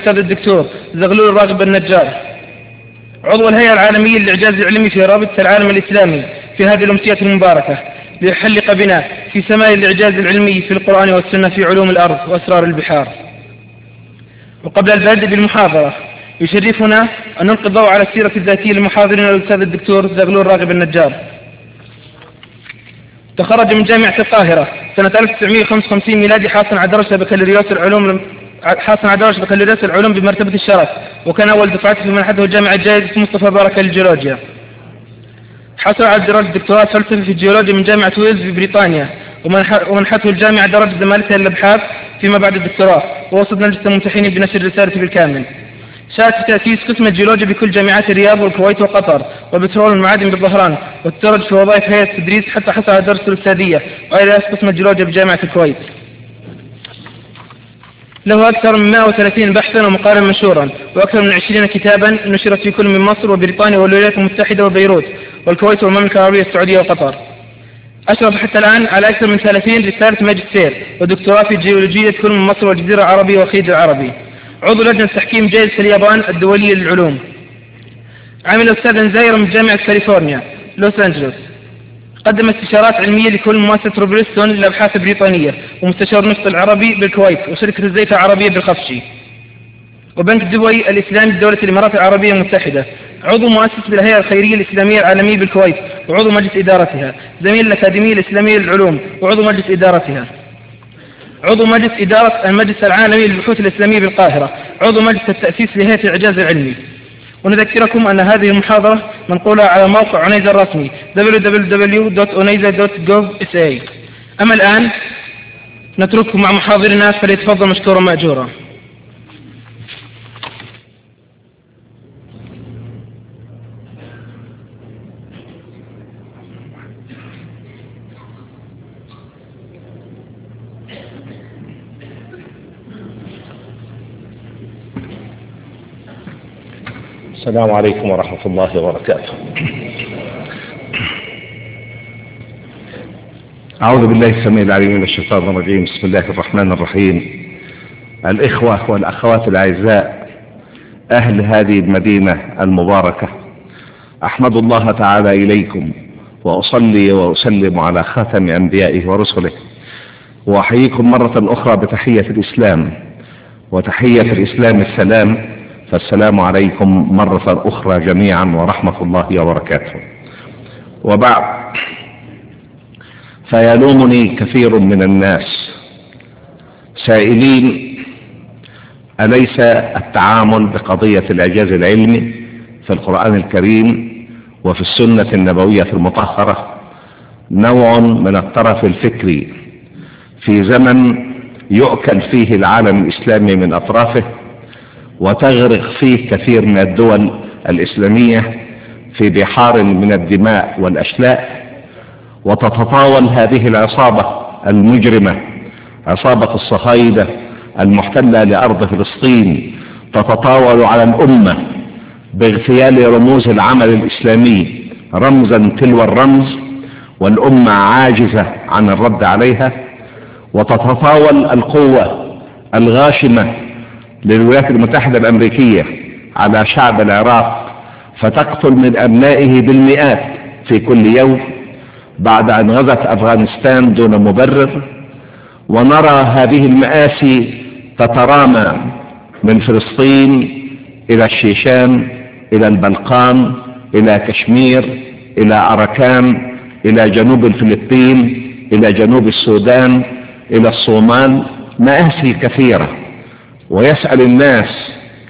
الأستاذ الدكتور زغلول راغب النجار، عضو الهيئة العالمية للإعجاز العلمي في رابطة العالم الإسلامي، في هذه الأمسية المباركة ليحلق بنا في سماء الإعجاز العلمي في القرآن والسنة في علوم الأرض وأسرار البحار. وقبل البدء بالمحاضرة يشرفنا أن نلقي الضوء على السيرة الذاتية لمحاضرنا الأستاذ الدكتور زغلول راغب النجار. تخرج من جامعة القاهرة سنة 1955 ميلادي، حاصل على درجة بكالوريوس العلوم بمرتبة الشرف، وكان أول دفعته في منحته الجامعة الجائزة مصطفى بارك للجيولوجيا. حصل على درجة دكتوراه فلسفة في الجيولوجيا من جامعة ويلز في بريطانيا، ومنحته الجامعة درجة زمالتها للأبحاث فيما بعد الدكتوراه، ووصلت لجنة الممتحنين بنشر رسالته بالكامل. شارك في تأسيس قسم الجيولوجيا بكل جامعات الرياض والكويت وقطر وبترول المعادن بالظهران، وتدرج في وظائف هيئة التدريس حتى حصل على درس الأستاذية وأيضا قسم الجيولوجيا بجامعة الكويت. له أكثر من 130 بحثا ومقالا منشورا، وأكثر من 20 كتابا نشرت في كل من مصر وبريطانيا والولايات المتحدة وبيروت والكويت والمملكة العربية السعودية وقطر. أشرف حتى الآن على أكثر من 30 رسالة ماجستير ودكتوراه في جيولوجية كل من مصر والجزيرة العربية والخليج العربي. عضو لجنة تحكيم جائزة اليابان الدولية للعلوم. عمل أستاذا زائرا من جامعة كاليفورنيا لوس أنجلوس. قدم استشارات علمية لكل مؤسسة روبرتسون للأبحاث البريطانية، ومستشار النفط العربي بالكويت، وشركة الزيت العربية بالخفشي، وبنك دبي الإسلامي بدولة الإمارات العربية المتحدة. عضو مؤسس بالهيئة الخيرية الإسلامية العالمية بالكويت، وعضو مجلس إدارتها. زميل الأكاديمية الإسلامية للعلوم، وعضو مجلس إدارتها. عضو مجلس إدارة المجلس العالمي للبحوث الإسلامية بالقاهرة. عضو مجلس التأسيس لهيئة الإعجاز العلمي. ونذكركم أن هذه المحاضرة منقولة على موقع عنيزة الرسمي www.uneiza.gov.sa. أما الآن نترككم مع محاضرنا، فليتفضل مشكورا مأجورا. السلام عليكم ورحمة الله وبركاته. أعوذ بالله السميع العليم من الشيطان الرجيم. بسم الله الرحمن الرحيم. الإخوة والأخوات الأعزاء أهل هذه المدينة المباركة، أحمد الله تعالى إليكم وأصلي وأسلم على خاتم أنبيائه ورسله، وأحييكم مرة أخرى بتحية الإسلام، وتحية الإسلام السلام، فالسلام عليكم مرة أخرى جميعا ورحمة الله وبركاته. وبعد، فيلومني كثير من الناس سائلين: أليس التعامل بقضية الإعجاز العلمي في القرآن الكريم وفي السنة النبوية المطهرة نوع من الترف الفكري في زمن يؤكل فيه العالم الإسلامي من أطرافه، وتغرق فيه كثير من الدول الإسلامية في بحار من الدماء والأشلاء، وتتطاول هذه العصابة المجرمة، عصابة الصهاينة المحتلة لأرض فلسطين، تتطاول على الأمة باغتيال رموز العمل الإسلامي رمزا تلو الرمز، والأمة عاجزة عن الرد عليها. وتتطاول القوة الغاشمة للولايات المتحدة الأمريكية على شعب العراق، فتقتل من أبنائه بالمئات في كل يوم بعد أن غزت أفغانستان دون مبرر. ونرى هذه المآسي تترامى من فلسطين إلى الشيشان، إلى البلقان، إلى كشمير، إلى أراكان، إلى جنوب الفلبين، إلى جنوب السودان، إلى الصومال، مآسي كثيرة. ويسأل الناس: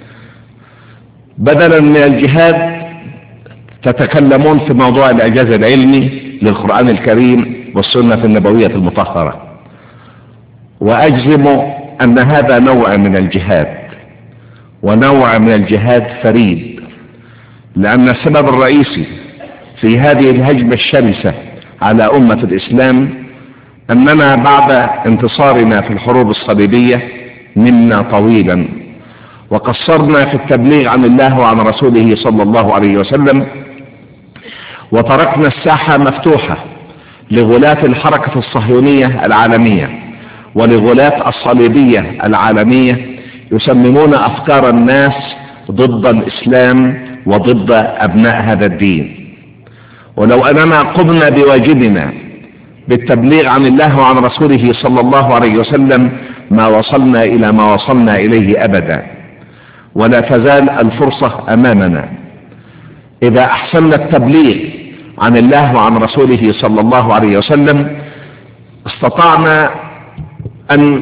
بدلا من الجهاد تتكلمون في موضوع الإعجاز العلمي للقرآن الكريم والسنة النبوية المطهرة. وأجزم أن هذا نوع من الجهاد، ونوع من الجهاد فريد، لأن السبب الرئيسي في هذه الهجمة الشرسة على أمة الإسلام أننا بعد انتصارنا في الحروب الصليبية منا طويلا، وقصرنا في التبليغ عن الله وعن رسوله صلى الله عليه وسلم، وتركنا الساحة مفتوحة لغلاة الحركة الصهيونية العالمية ولغلاة الصليبية العالمية يسممون أفكار الناس ضد الإسلام وضد أبناء هذا الدين. ولو أننا قمنا بواجبنا بالتبليغ عن الله وعن رسوله صلى الله عليه وسلم ما وصلنا إلى ما وصلنا إليه أبدا، ولا تزال الفرصة أمامنا. إذا أحسننا التبليغ عن الله وعن رسوله صلى الله عليه وسلم استطعنا أن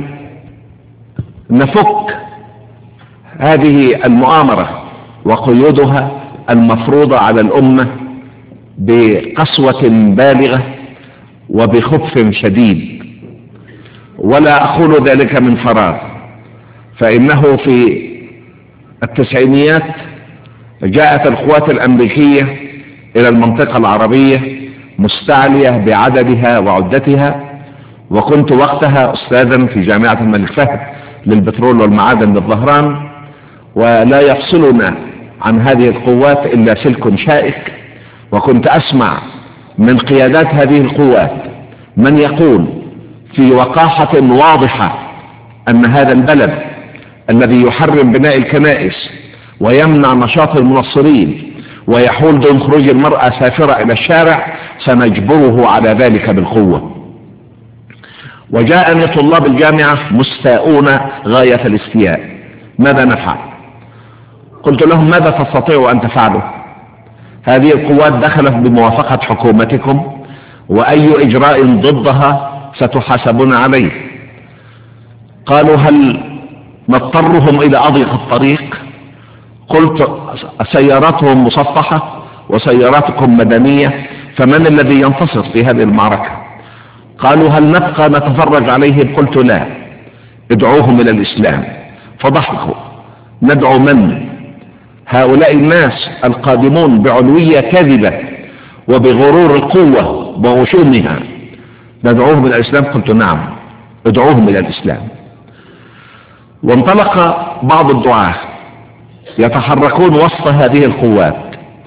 نفك هذه المؤامرة وقيودها المفروضة على الأمة بقسوة بالغة وبخبث شديد. ولا أقول ذلك من فراغ، فإنه في التسعينيات جاءت القوات الأمريكية إلى المنطقة العربية مستعلية بعددها وعدتها، وكنت وقتها أستاذا في جامعة الملك فهد للبترول والمعادن بالظهران، ولا يفصلنا عن هذه القوات إلا سلك شائك. وكنت أسمع من قيادات هذه القوات من يقول في وقاحة واضحة أن هذا البلد الذي يحرم بناء الكنائس ويمنع نشاط المنصرين ويحول دون خروج المرأة سافرة إلى الشارع سنجبره على ذلك بالقوة. وجاءني طلاب الجامعة مستاءون غاية الاستياء، ماذا نفعل؟ قلت لهم ماذا تستطيعوا أن تفعلوا؟ هذه القوات دخلت بموافقة حكومتكم، وأي إجراء ضدها ستحاسبون عليه. قالوا هل نضطرهم إلى أضيق الطريق؟ قلت سياراتهم مصفحة وسياراتكم مدنية، فمن الذي ينتصر في هذه المعركة؟ قالوا هل نبقى نتفرج عليهم؟ قلت لا، ادعوهم إلى الإسلام. فضحكوا. ندعو من؟ هؤلاء الناس القادمون بعلوية كاذبة وبغرور القوة وغشومها ندعوهم إلى الإسلام؟ قلت نعم، ادعوهم إلى الإسلام. وانطلق بعض الدعاة يتحركون وسط هذه القوات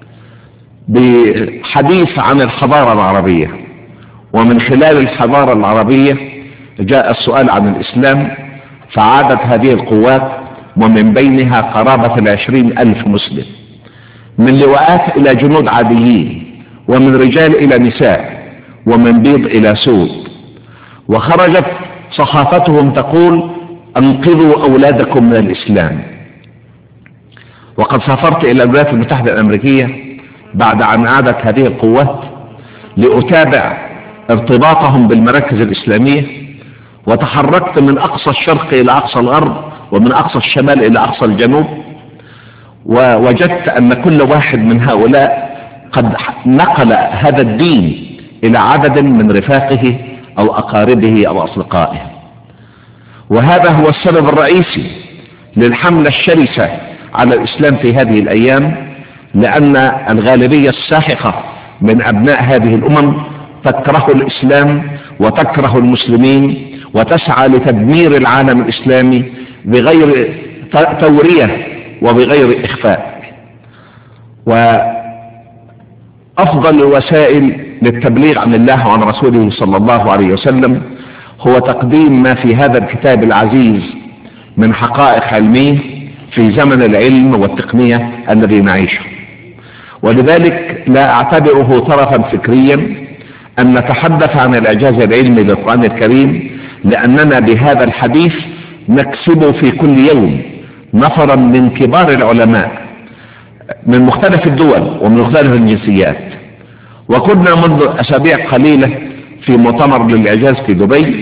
بحديث عن الحضارة العربية، ومن خلال الحضارة العربية جاء السؤال عن الإسلام، فعادت هذه القوات ومن بينها قرابة 20,000 مسلم، من لواءات إلى جنود عاديين، ومن رجال إلى نساء، ومن بيض إلى سود. وخرجت صحافتهم تقول أنقذوا أولادكم من الإسلام. وقد سافرت إلى الولايات المتحدة الأمريكية بعد أن عادت هذه القوات لأتابع ارتباطهم بالمراكز الإسلامية، وتحركت من أقصى الشرق إلى أقصى الغرب، ومن أقصى الشمال إلى أقصى الجنوب، ووجدت أن كل واحد من هؤلاء قد نقل هذا الدين إلى عدد من رفاقه أو أقاربه أو أصدقائه. وهذا هو السبب الرئيسي للحملة الشرسة على الإسلام في هذه الأيام، لأن الغالبية الساحقة من أبناء هذه الأمم تكره الإسلام وتكره المسلمين وتسعى لتدمير العالم الإسلامي بغير تورية وبغير إخفاء. وأفضل الوسائل للتبليغ عن الله وعن رسوله صلى الله عليه وسلم هو تقديم ما في هذا الكتاب العزيز من حقائق علمية في زمن العلم والتقنية الذي نعيشه. ولذلك لا أعتبره طرفا فكريا أن نتحدث عن الإعجاز العلمي للقرآن الكريم، لأننا بهذا الحديث نكسب في كل يوم نفرا من كبار العلماء من مختلف الدول ومن مختلف الجنسيات. وكنا منذ أسابيع قليلة في مؤتمر للإعجاز في دبي،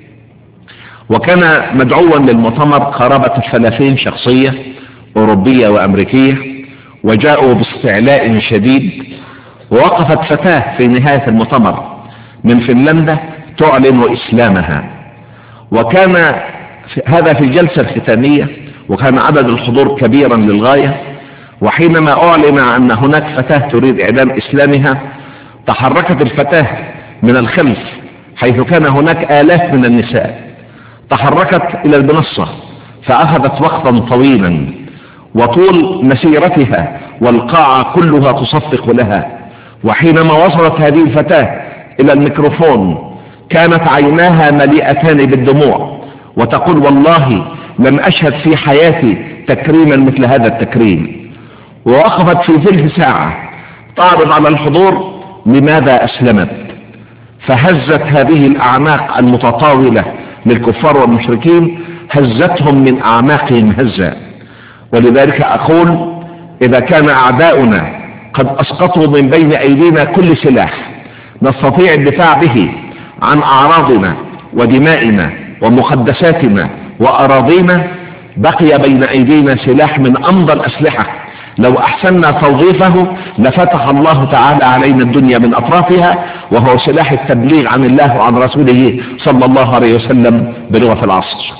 وكان مدعوا للمؤتمر قرابة 30 شخصية أوروبية وأمريكية، وجاءوا باستعلاء شديد. ووقفت فتاة في نهاية المؤتمر من فنلندا تعلن إسلامها، وكان هذا في الجلسة الختامية، وكان عدد الحضور كبيرا للغاية. وحينما أعلن أن هناك فتاة تريد إعلان إسلامها تحركت الفتاة من الخلف، حيث كان هناك آلاف من النساء، تحركت إلى المنصة فأخذت وقتا طويلا، وطول مسيرتها والقاعة كلها تصفق لها. وحينما وصلت هذه الفتاة إلى الميكروفون كانت عيناها مليئتان بالدموع، وتقول والله لم أشهد في حياتي تكريما مثل هذا التكريم. ووقفت في ثلث ساعة تعرض على الحضور لماذا أسلمت، فهزت هذه الأعماق المتطاولة للكفار والمشركين، هزتهم من أعماقهم هزة. ولذلك أقول إذا كان أعداؤنا قد أسقطوا من بين أيدينا كل سلاح نستطيع الدفاع به عن أعراضنا ودمائنا ومقدساتنا وأراضينا، بقي بين أيدينا سلاح من أمضى الأسلحة لو أحسننا توظيفه لفتح الله تعالى علينا الدنيا من أطرافها، وهو سلاح التبليغ عن الله وعن رسوله صلى الله عليه وسلم بلغة العصر.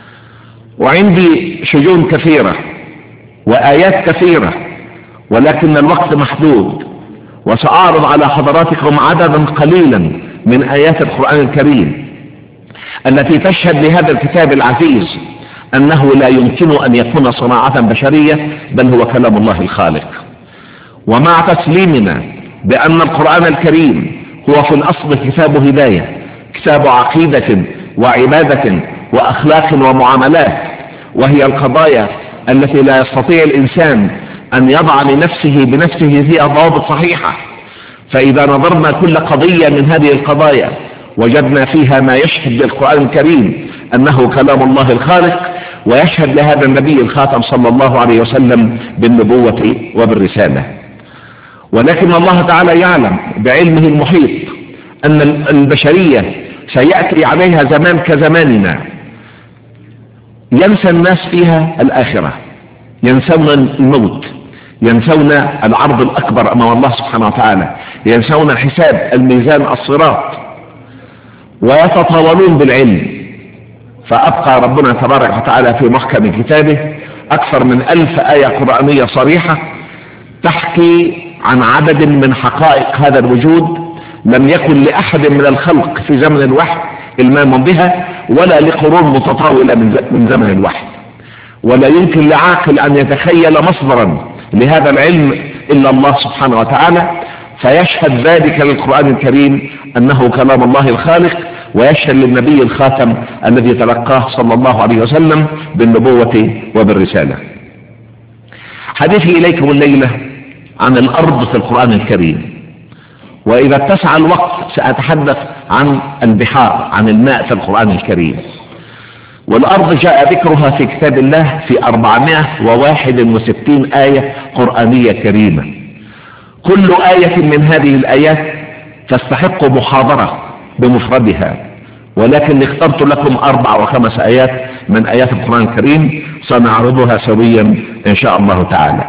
وعندي شجون كثيرة وآيات كثيرة، ولكن الوقت محدود، وسأعرض على حضراتكم عددا قليلا من آيات القرآن الكريم التي تشهد لهذا الكتاب العزيز أنه لا يمكن أن يكون صناعة بشرية، بل هو كلام الله الخالق. ومع تسليمنا بأن القرآن الكريم هو في الأصل كتاب هداية، كتاب عقيدة وعبادة وأخلاق ومعاملات، وهي القضايا التي لا يستطيع الإنسان أن يضع لنفسه بنفسه فيها ضوابط صحيحة، فإذا نظرنا كل قضية من هذه القضايا وجدنا فيها ما يشهد للقرآن الكريم أنه كلام الله الخالق، ويشهد لهذا النبي الخاتم صلى الله عليه وسلم بالنبوة وبالرسالة. ولكن الله تعالى يعلم بعلمه المحيط أن البشرية سيأتي عليها زمان كزماننا ينسى الناس فيها الآخرة، ينسون الموت، ينسون العرض الأكبر أمام الله سبحانه وتعالى، ينسون الحساب، الميزان، الصراط، ويتطاولون بالعلم. فأبقى ربنا تبارك وتعالى في محكم كتابه أكثر من 1000 آية قرآنية صريحة تحكي عن عدد من حقائق هذا الوجود لم يكن لأحد من الخلق في زمن الوحي إلمام بها، ولا لقرون متطاولة من زمن الوحي، ولا يمكن لعاقل أن يتخيل مصدرا لهذا العلم إلا الله سبحانه وتعالى. فيشهد ذلك للقرآن الكريم أنه كلام الله الخالق، ويشهد للنبي الخاتم الذي تلقاه صلى الله عليه وسلم بالنبوة وبالرسالة. حديثي إليكم الليلة عن الأرض في القرآن الكريم، وإذا اتسع الوقت سأتحدث عن البحار، عن الماء في القرآن الكريم. والأرض جاء ذكرها في كتاب الله في 461 آية قرآنية كريمة. كل آية من هذه الآيات تستحق محاضرة بمفردها، ولكن اخترت لكم 4 و5 آيات من آيات القرآن الكريم سنعرضها سويا إن شاء الله تعالى.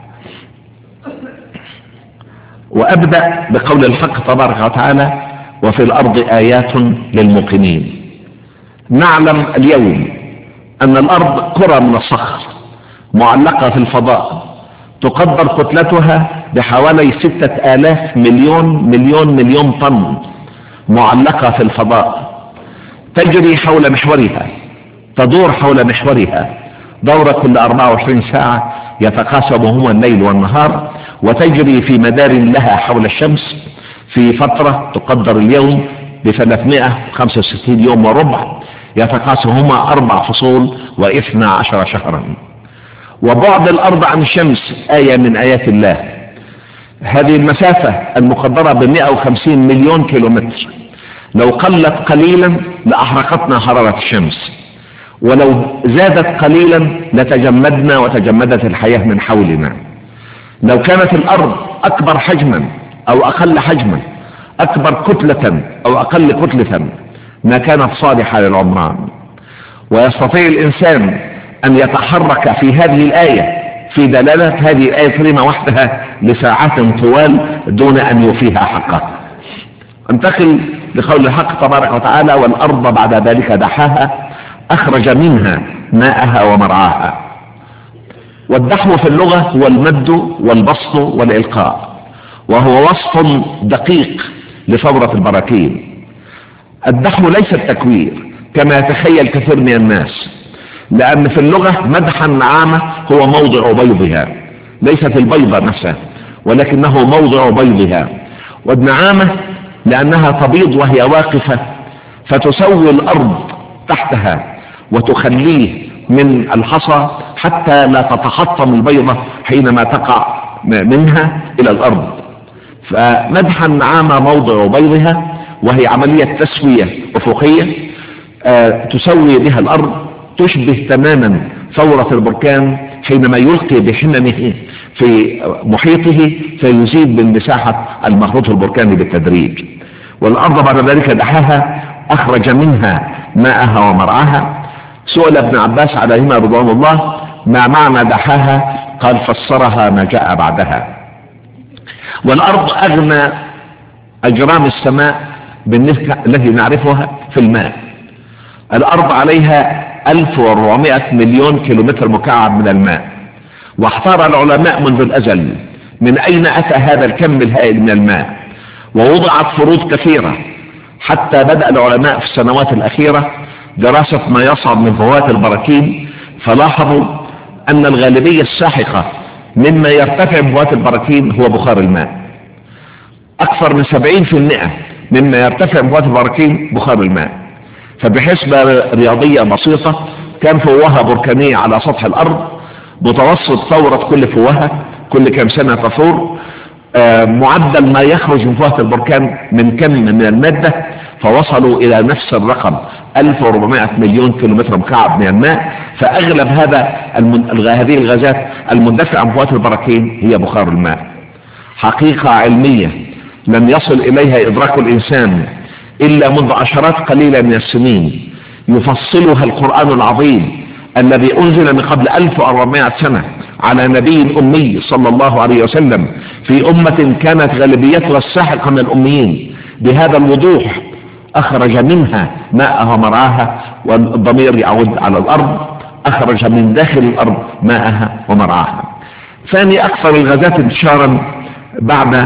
وأبدأ بقول الحق تبارك وتعالى: وفي الأرض آيات للموقنين. نعلم اليوم أن الأرض كرة من الصخر معلقة في الفضاء، تقدر كتلتها بحوالي 6000 مليون طن، معلقة في الفضاء، تجري حول محورها، تدور حول محورها دورة كل 24 ساعة يتقاسمهما الليل والنهار، وتجري في مدار لها حول الشمس في فترة تقدر اليوم ب365 يوم وربع، يتقاسمهما 4 فصول و12 شهرا. وبعد الأرض عن الشمس آية من آيات الله. هذه المسافة المقدرة ب150 مليون كيلومتر لو قلت قليلا لأحرقتنا حرارة الشمس، ولو زادت قليلا لتجمدنا وتجمدت الحياة من حولنا. لو كانت الأرض أكبر حجما أو أقل حجما، أكبر كتلة أو أقل كتلة، ما كانت صالحة للعمران. ويستطيع الإنسان أن يتحرك في هذه الآية، في دلالة هذه الآية الكريمة وحدها، لساعات طوال دون أن يوفيها حقها. انتقل لقول الحق تبارك وتعالى: والأرض بعد ذلك دحاها أخرج منها ماءها ومرعاها. والدحو في اللغة هو المد والبسط والإلقاء، وهو وصف دقيق لفورة البراكين. الدحو ليس التكوير كما يتخيل كثير من الناس، لأن في اللغة مدح النعامة هو موضع بيضها، ليست البيضة نفسها ولكنه موضع بيضها. والنعامة لأنها تبيض وهي واقفة فتسوي الأرض تحتها وتخليه من الحصى حتى لا تتحطم البيضة حينما تقع منها إلى الأرض. فمدحا عام موضع بيضها، وهي عملية تسوية أفقية تسوي بها الأرض، تشبه تماما ثورة البركان حينما يلقي بحممه في محيطه فيزيد من مساحة المخروط البركاني بالتدريج. والأرض بعد ذلك دحاها أخرج منها ماءها ومرعاها. سئل ابن عباس عليهما رضوان الله ما معنى دحاها؟ قال فسرها ما جاء بعدها. والأرض أغنى أجرام السماء بالنسبة التي نعرفها في الماء. الأرض عليها 1400 مليون كيلومتر مكعب من الماء، واحتار العلماء منذ الأزل من أين أتى هذا الكم الهائل من الماء، ووضعت فروض كثيرة حتى بدأ العلماء في السنوات الأخيرة دراسة ما يصعد من فوات البراكين، فلاحظوا أن الغالبية الساحقة مما يرتفع بفوات البراكين هو بخار الماء. أكثر من 70% مما يرتفع بفوات البراكين بخار الماء. فبحسبة رياضية بسيطة كان فوهة بركانية على سطح الأرض، متوسط ثورة كل فوهة كل كم سنة تثور معدل ما يخرج من فوهة البركان من كم من المادة، فوصلوا إلى نفس الرقم 1400 مليون كيلومتر مكعب من الماء. فأغلب هذه الغازات المندفعة من فوهة البراكين هي بخار الماء. حقيقة علمية لم يصل إليها إدراك الإنسان إلا منذ عشرات قليلة من السنين، يفصلها القرآن العظيم الذي أنزل من قبل 1400 سنة على نبي أمي صلى الله عليه وسلم في أمة كانت غالبيتها الساحقة من الأميين بهذا الوضوح. أخرج منها ماءها ومرعاها، والضمير يعود على الأرض. أخرج من داخل الأرض ماءها ومرعاها. ثاني أكثر الغازات انتشارا بعد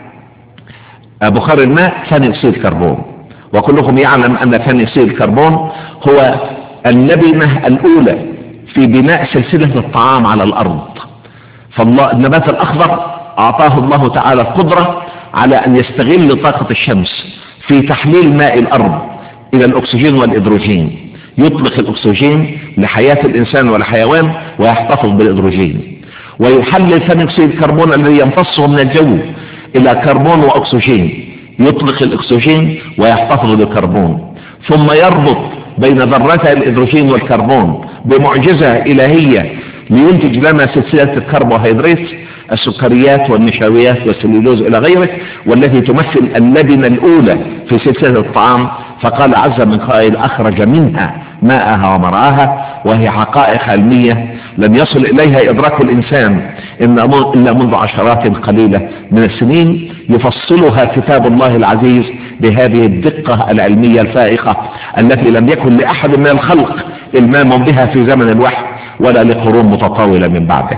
بخار الماء ثاني أكسيد الكربون. وكلكم يعلم أن ثاني أكسيد الكربون هو اللبنة الأولى في بناء سلسلة الطعام على الأرض. فالنبات الأخضر أعطاه الله تعالى القدرة على أن يستغل طاقة الشمس في تحليل ماء الأرض إلى الأكسجين والإدروجين، يطلق الأكسجين لحياة الإنسان والحيوان ويحتفظ بالإدروجين، ويحلل ثاني أكسيد الكربون الذي يمتصه من الجو إلى كربون وأكسجين، يطلق الأكسجين ويحتفظ بالكربون، ثم يربط بين ذرات الإدروجين والكربون بمعجزة إلهية لينتج لنا سلسلة الكربوهيدرات، السكريات والنشويات والسليلوز إلى غيره، والتي تمثل اللبنة الأولى في سلسلة الطعام. فقال عز من قائل أخرج منها ماءها ومرعاها. وهي حقائق علمية لم يصل إليها إدراك الإنسان إلا منذ عشرات قليلة من السنين، يفصلها كتاب الله العزيز بهذه الدقة العلمية الفائقة التي لم يكن لأحد من الخلق إلمام بها في زمن الوحي ولا لقرون متطاولة من بعده.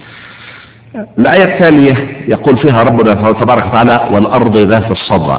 الآية التالية يقول فيها ربنا تبارك وتعالى والأرض ذات الصدع.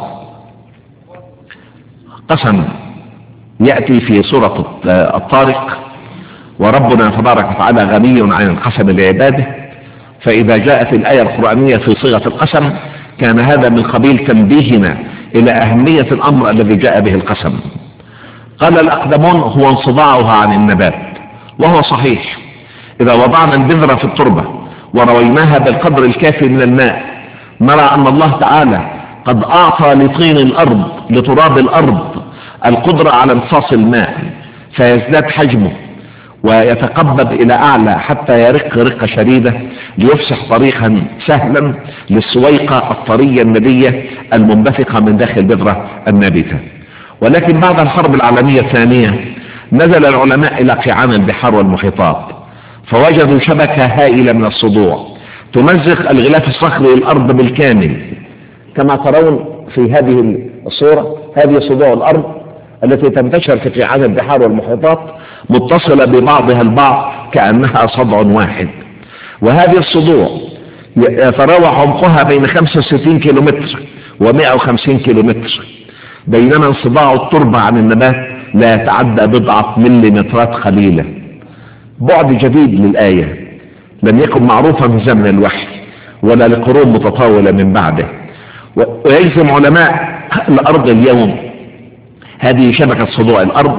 قسم يأتي في سورة الطارق، وربنا تبارك وتعالى غني عن القسم لعباده، فإذا جاءت الآية القرآنية في صيغة القسم كان هذا من قبيل تنبيهنا إلى أهمية الأمر الذي جاء به القسم. قال الأقدمون هو انصداعها عن النبات، وهو صحيح. إذا وضعنا البذرة في التربة ورويناها بالقدر الكافي من الماء نرى أن الله تعالى قد أعطى لطين الأرض لتراب الأرض القدرة على امتصاص الماء، فيزداد حجمه ويتقبض إلى أعلى حتى يرق رقة شديدة ليفسح طريقا سهلا للسويقة الطرية الندية المنبثقة من داخل البذرة النابتة. ولكن بعد الحرب العالمية الثانية نزل العلماء إلى قيعان البحار والمحيطات، فوجدوا شبكة هائلة من الصدوع تمزق الغلاف الصخري للأرض بالكامل. كما ترون في هذه الصورة، هذه صدوع الأرض التي تنتشر في قيعان البحار والمحيطات متصلة ببعضها البعض كأنها صدع واحد. وهذه الصدوع يتراوح عمقها بين 65 كيلومتر و150 كيلومتر، بينما انصداع التربة عن النبات لا يتعدى بضعة مليمترات قليلة. بعد جديد للآية لم يكن معروفا في زمن الوحي ولا لقرون متطاولة من بعده. ويجزم علماء الأرض اليوم هذه شبكة صدوع الأرض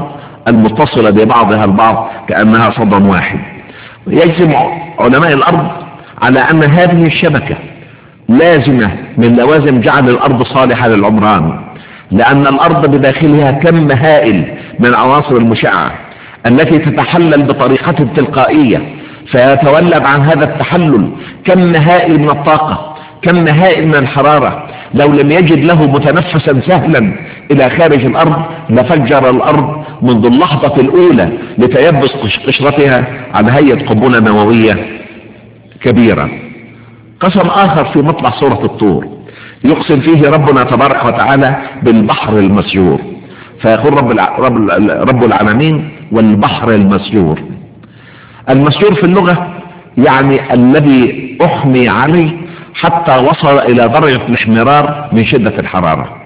المتصلة ببعضها البعض كأنها صدى واحد. يجزم علماء الأرض على أن هذه الشبكة لازمة من لوازم جعل الأرض صالحة للعمران، لأن الأرض بداخلها كم هائل من العناصر المشعة التي تتحلل بطريقة تلقائية، فيتولد عن هذا التحلل كم هائل من الطاقة، كم هائل من الحرارة. لو لم يجد له متنفسا سهلا إلى خارج الأرض لفجر الأرض منذ اللحظة الأولى لتيبس قشرتها على هيئة قنبلة نووية كبيرة. قسم آخر في مطلع سورة الطور يقسم فيه ربنا تبارك وتعالى بالبحر المسجور، فيقول رب العالمين والبحر المسجور. المسجور في اللغة يعني الذي أحمي عليه حتى وصل إلى درجة الاحمرار من شدة الحرارة.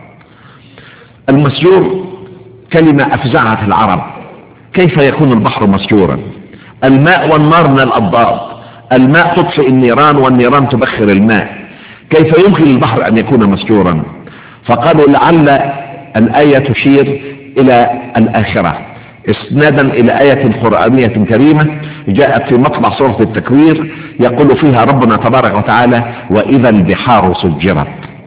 المسجور كلمة أفزعت العرب، كيف يكون البحر مسجورا؟ الماء والنار من الأضداد، الماء تطفئ النيران والنيران تبخر الماء، كيف يمكن للبحر أن يكون مسجورا؟ فقالوا لعل الآية تشير إلى الآخرة اسنادا إلى آية قرآنية كريمة جاءت في مطلع سورة التكوير يقول فيها ربنا تبارك وتعالى وإذا البحار سجرت.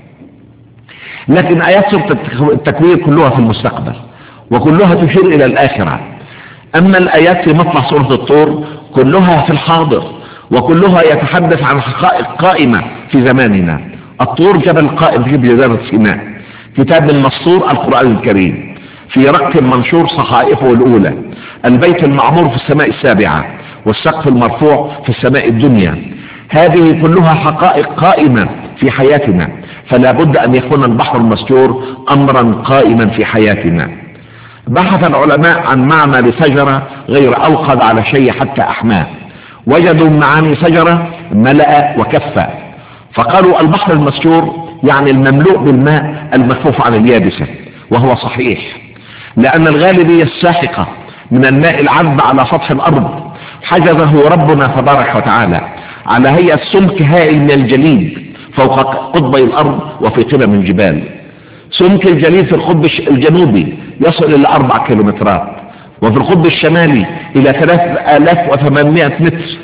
لكن آيات سورة التكوير كلها في المستقبل وكلها تشير إلى الآخرة. أما الآيات في مطلع سورة الطور كلها في الحاضر وكلها يتحدث عن حقائق قائمة في زماننا. الطور جبل قائم في جزيرة سيناء، كتاب مسطور القرآن الكريم، في رق منشور صحائفه الأولى، البيت المعمور في السماء السابعة، والسقف المرفوع في السماء الدنيا. هذه كلها حقائق قائمة في حياتنا، فلا بد أن يكون البحر المسجور أمرا قائما في حياتنا. بحث العلماء عن معنى لشجرة غير أوقد على شيء حتى أحماه، وجدوا معاني شجرة ملأ وكفى، فقالوا البحر المسجور يعني المملوء بالماء المكفوف عن اليابسة، وهو صحيح، لأن الغالبية الساحقة من الماء العذب على سطح الأرض حجزه ربنا تبارك وتعالى على هيئة سمك هائل من الجليد فوق قطبي الأرض وفي قمم الجبال. سمك الجليد في القطب الجنوبي يصل إلى 4 كيلومترات، وفي القطب الشمالي إلى 3800 متر.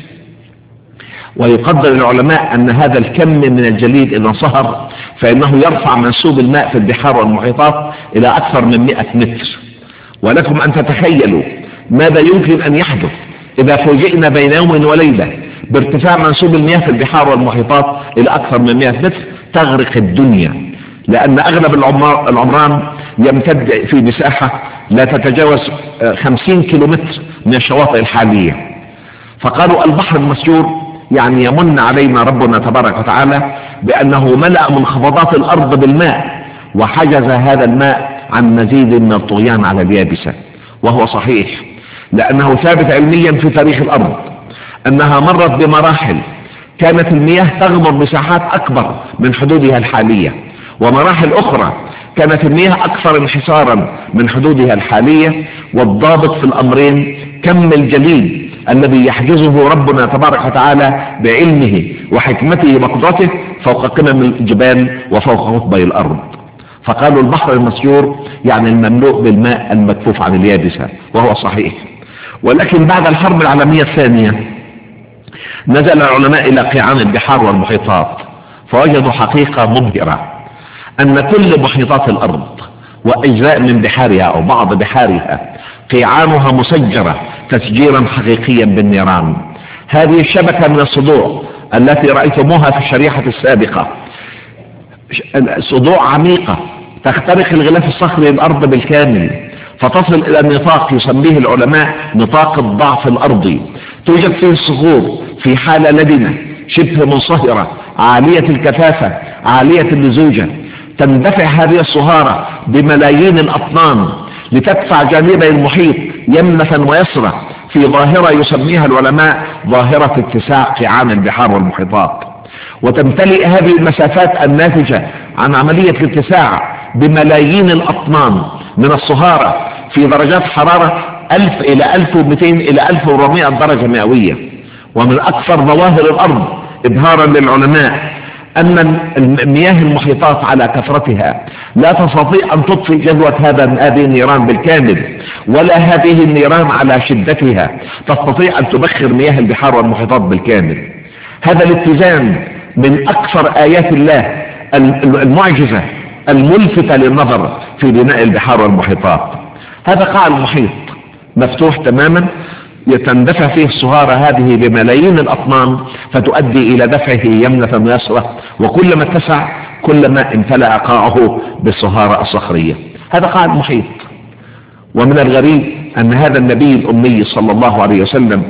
ويقدر العلماء أن هذا الكم من الجليد إذا انصهر فإنه يرفع منسوب الماء في البحار والمحيطات إلى أكثر من 100 متر. ولكم أن تتخيلوا ماذا يمكن أن يحدث إذا فوجئنا بين يوم وليلة بارتفاع منسوب المياه في البحار والمحيطات إلى أكثر من 100 متر، تغرق الدنيا، لأن أغلب العمران يمتد في مساحة لا تتجاوز 50 كيلومتر من الشواطئ الحالية. فقالوا البحر المسجور يعني يمن علينا ربنا تبارك وتعالى بأنه ملأ منخفضات الأرض بالماء وحجز هذا الماء عن مزيد من الطغيان على اليابسة، وهو صحيح، لأنه ثابت علميا في تاريخ الأرض أنها مرت بمراحل كانت المياه تغمر مساحات أكبر من حدودها الحالية، ومراحل أخرى كانت المياه أكثر انحسارا من حدودها الحالية. والضابط في الأمرين كم الجليد الذي يحجزه ربنا تبارك وتعالى بعلمه وحكمته وقدرته فوق قمم الجبال وفوق قطبي الأرض. فقالوا البحر المسجور يعني المملوء بالماء المكفوف عن اليابسة، وهو صحيح. ولكن بعد الحرب العالمية الثانية نزل العلماء إلى قيعان البحار والمحيطات، فوجدوا حقيقة مبهرة أن كل محيطات الأرض وأجزاء من بحارها أو بعض بحارها قيعانها مسجرة تسجيرا حقيقيا بالنيران. هذه الشبكة من الصدوع التي رأيتموها في الشريحة السابقة، صدوع عميقة تخترق الغلاف الصخري للأرض بالكامل فتصل إلى نطاق يسميه العلماء نطاق الضعف الأرضي. توجد فيه الصخور في حالة لدنة شبه منصهرة عالية الكثافة عالية اللزوجة، تندفع هذه الصهارة بملايين الأطنان لتدفع جانبي المحيط يمنة ويسرى في ظاهرة يسميها العلماء ظاهرة اتساع قيعان البحار والمحيطات، وتمتلئ هذه المسافات الناتجة عن عملية الاتساع بملايين الأطنان من الصهارة في درجات حرارة 1000 إلى 1200 إلى 1400 درجة مئوية. ومن أكثر ظواهر الأرض إبهارا للعلماء أن مياه المحيطات على كثرتها لا تستطيع أن تطفئ جذوة هذه النيران بالكامل، ولا هذه النيران على شدتها تستطيع أن تبخر مياه البحار والمحيطات بالكامل. هذا الاتزان من أكثر آيات الله المعجزة الملفتة للنظر في بناء البحار والمحيطات. هذا قاع المحيط مفتوح تماما يتندفع فيه الصهارة هذه بملايين الأطنان، فتؤدي إلى دفعه يمنة ويسرة، وكلما اتسع كلما امتلأ قاعه بالصهارة الصخرية. هذا قاع المحيط. ومن الغريب أن هذا النبي الأمي صلى الله عليه وسلم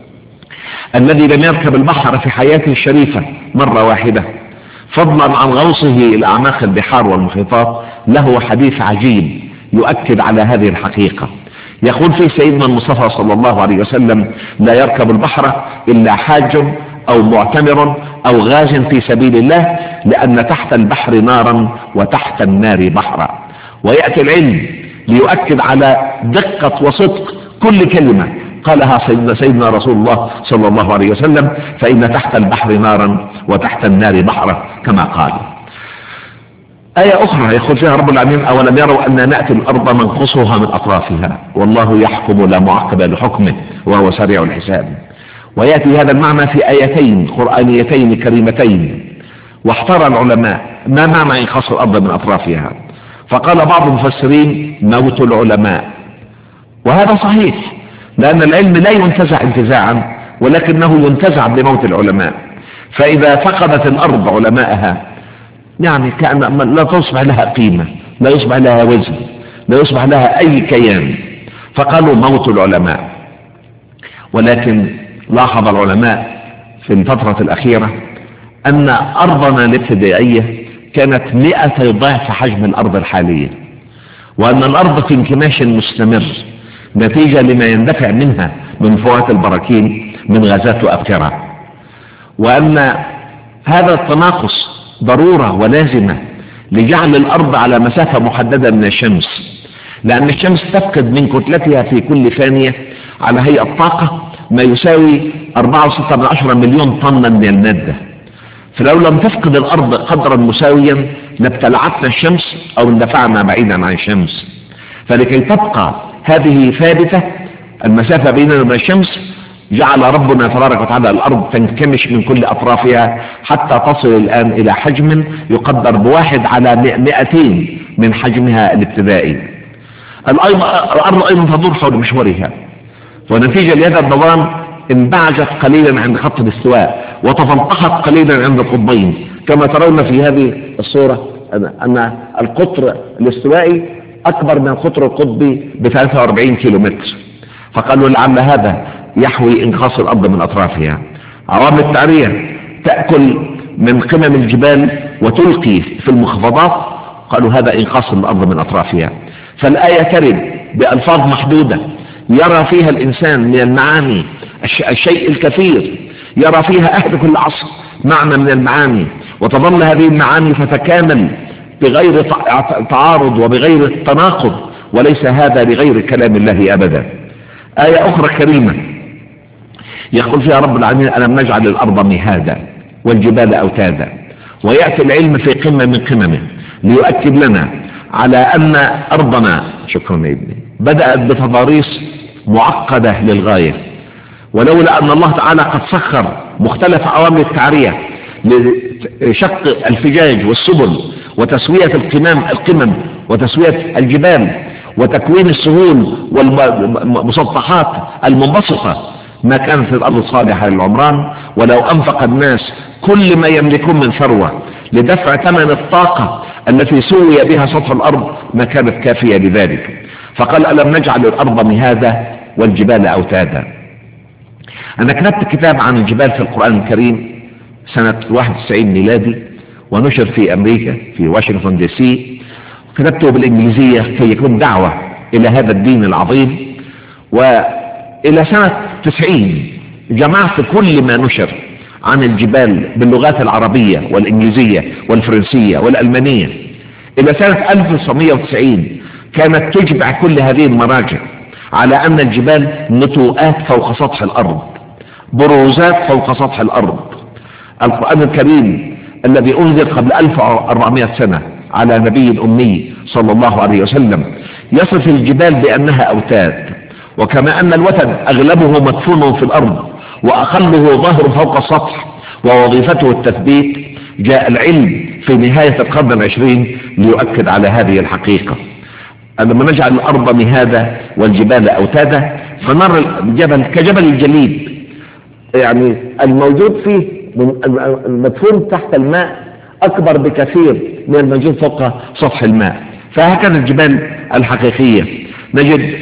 الذي لم يركب البحر في حياته الشريفة مرة واحدة، فضلا عن غوصه إلى أعماق البحار والمحيطات، له حديث عجيب يؤكد على هذه الحقيقة. يقول فيه سيدنا المصطفى صلى الله عليه وسلم: لا يركب البحر إلا حاج أو معتمر أو غاز في سبيل الله، لأن تحت البحر نارا وتحت النار بحرا. ويأتي العلم ليؤكد على دقة وصدق كل كلمة قالها سيدنا رسول الله صلى الله عليه وسلم: فإن تحت البحر نارا وتحت النار بحرا، كما قال. آية أخرى يقول فيها رب العالمين: أولم يروا أن نأتي الأرض ننقصها من أطرافها والله يحكم لا معقب لحكمه وهو سريع الحساب. ويأتي هذا المعنى في آيتين قرآنيتين كريمتين. واحتار العلماء ما معنى إنقاص الأرض من أطرافها، فقال بعض المفسرين: موت العلماء. وهذا صحيح، لأن العلم لا ينتزع انتزاعا، ولكنه ينتزع بموت العلماء. فإذا فقدت الأرض علماءها يعني كأن لا تصبح لها قيمة، لا يصبح لها وزن، لا يصبح لها أي كيان، فقالوا موت العلماء. ولكن لاحظ العلماء في الفترة الأخيرة أن أرضنا الابتدائية كانت 100 ضعف حجم الأرض الحالية، وأن الأرض في انكماش مستمر نتيجة لما يندفع منها من فوات البراكين من غازات وأبكرة، وأن هذا التناقص ضرورة ولازمة لجعل الأرض على مسافة محددة من الشمس، لأن الشمس تفقد من كتلتها في كل ثانية على هيئة طاقة ما يساوي 4.6 مليون طنا من المادة. فلو لم تفقد الأرض قدرا مساويا لابتلعتنا الشمس أو اندفعنا بعيدا عن الشمس. فلكي تبقى هذه ثابتة المسافة بيننا وبين الشمس، جعل ربنا تبارك وتعالى الأرض تنكمش من كل أطرافها حتى تصل الآن إلى حجم يقدر ب1 على 200 من حجمها الابتدائي. الأرض أيضا تدور حول محورها، ونتيجة لهذا الدوران انبعجت قليلا عند خط الاستواء وتفلقحت قليلا عند القطبين، كما ترون في هذه الصورة أن القطر الاستوائي أكبر من القطر القطبي ب43 كيلومتر. فقالوا لعل هذا يحوي انقاص الأرض من أطرافها. عوامل التعرية تأكل من قمم الجبال وتلقي في المخفضات، قالوا هذا انقاص الأرض من أطرافها. فالآية ترد بألفاظ محدودة يرى فيها الإنسان من المعاني الشيء الكثير، يرى فيها أحد كل عصر معنى من المعاني، وتظل هذه المعاني تتكامل بغير تعارض وبغير تناقض، وليس هذا لغير كلام الله أبدا. آية أخرى كريمة يقول فيها رب العالمين: ألم نجعل الأرض مهادا والجبال أوتادا. ويأتي العلم في قمة من قممه ليؤكد لنا على أن أرضنا، شكرا يا ابني، بدأت بتضاريس معقدة للغاية، ولولا أن الله تعالى قد سخر مختلف عوامل التعرية لشق الفجاج والسبل وتسوية القمم وتسوية الجبال وتكوين السهول والمسطحات المنبسطة، ما كانت الأرض صالحة للعمران. ولو أنفق الناس كل ما يملكون من ثروة لدفع ثمن الطاقة التي سوي بها سطح الأرض ما كانت كافية لذلك. فقال: ألم نجعل الأرض مهادا والجبال أوتادا. أنا كتبت كتاب عن الجبال في القرآن الكريم سنة 91 ميلادي، ونشر في أمريكا في واشنطن دي سي. كتبته بالإنجليزية كي يكون دعوة إلى هذا الدين العظيم. وإلى سنة 90 جمعت كل ما نشر عن الجبال باللغات العربية والإنجليزية والفرنسية والألمانية. إلى سنة 1990 كانت تجمع كل هذه المراجع على أن الجبال نتوءات فوق سطح الأرض، بروزات فوق سطح الأرض. القرآن الكريم الذي أنزل قبل 1400 سنة على نبي الأمي صلى الله عليه وسلم يصف الجبال بأنها أوتاد، وكما أن الوتد أغلبه مدفون في الأرض وأقله ظاهر فوق السطح ووظيفته التثبيت، جاء العلم في نهاية القرن العشرين ليؤكد على هذه الحقيقة. لما نجعل الأرض مهادة والجبال أوتادا فنرى الجبل كجبل الجليد، يعني الموجود فيه المدفون تحت الماء أكبر بكثير من الموجود فوق سطح الماء. فهكذا الجبال الحقيقية نجد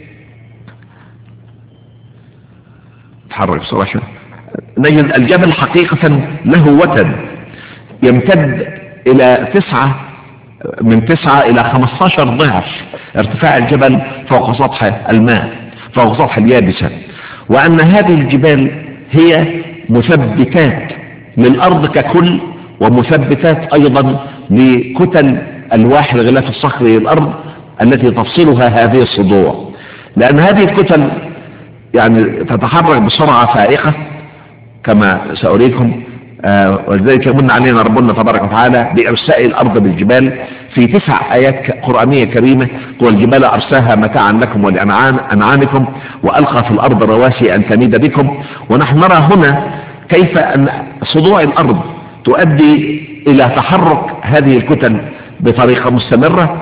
تحرك صراحة، نجد الجبل حقيقة له وتد يمتد إلى من 9 إلى 15 ضعف ارتفاع الجبل فوق سطح الماء، فوق سطح اليابسة، وأن هذه الجبال هي مثبتات للأرض ككل، ومثبتات أيضا لكتل ألواح الغلاف الصخري للأرض التي تفصلها هذه الصدوع، لأن هذه الكتل يعني تتحرك بسرعة فائقة كما سأريكم. ولذلك يمن علينا ربنا تبارك وتعالى بإرساء الأرض بالجبال في 9 آيات قرآنية كريمة: والجبال أرساها متاعا لكم ولأنعامكم وألقى في الأرض رواسي أن تميد بكم. ونحن نرى هنا كيف أن صدوع الأرض تؤدي إلى تحرك هذه الكتل بطريقة مستمرة،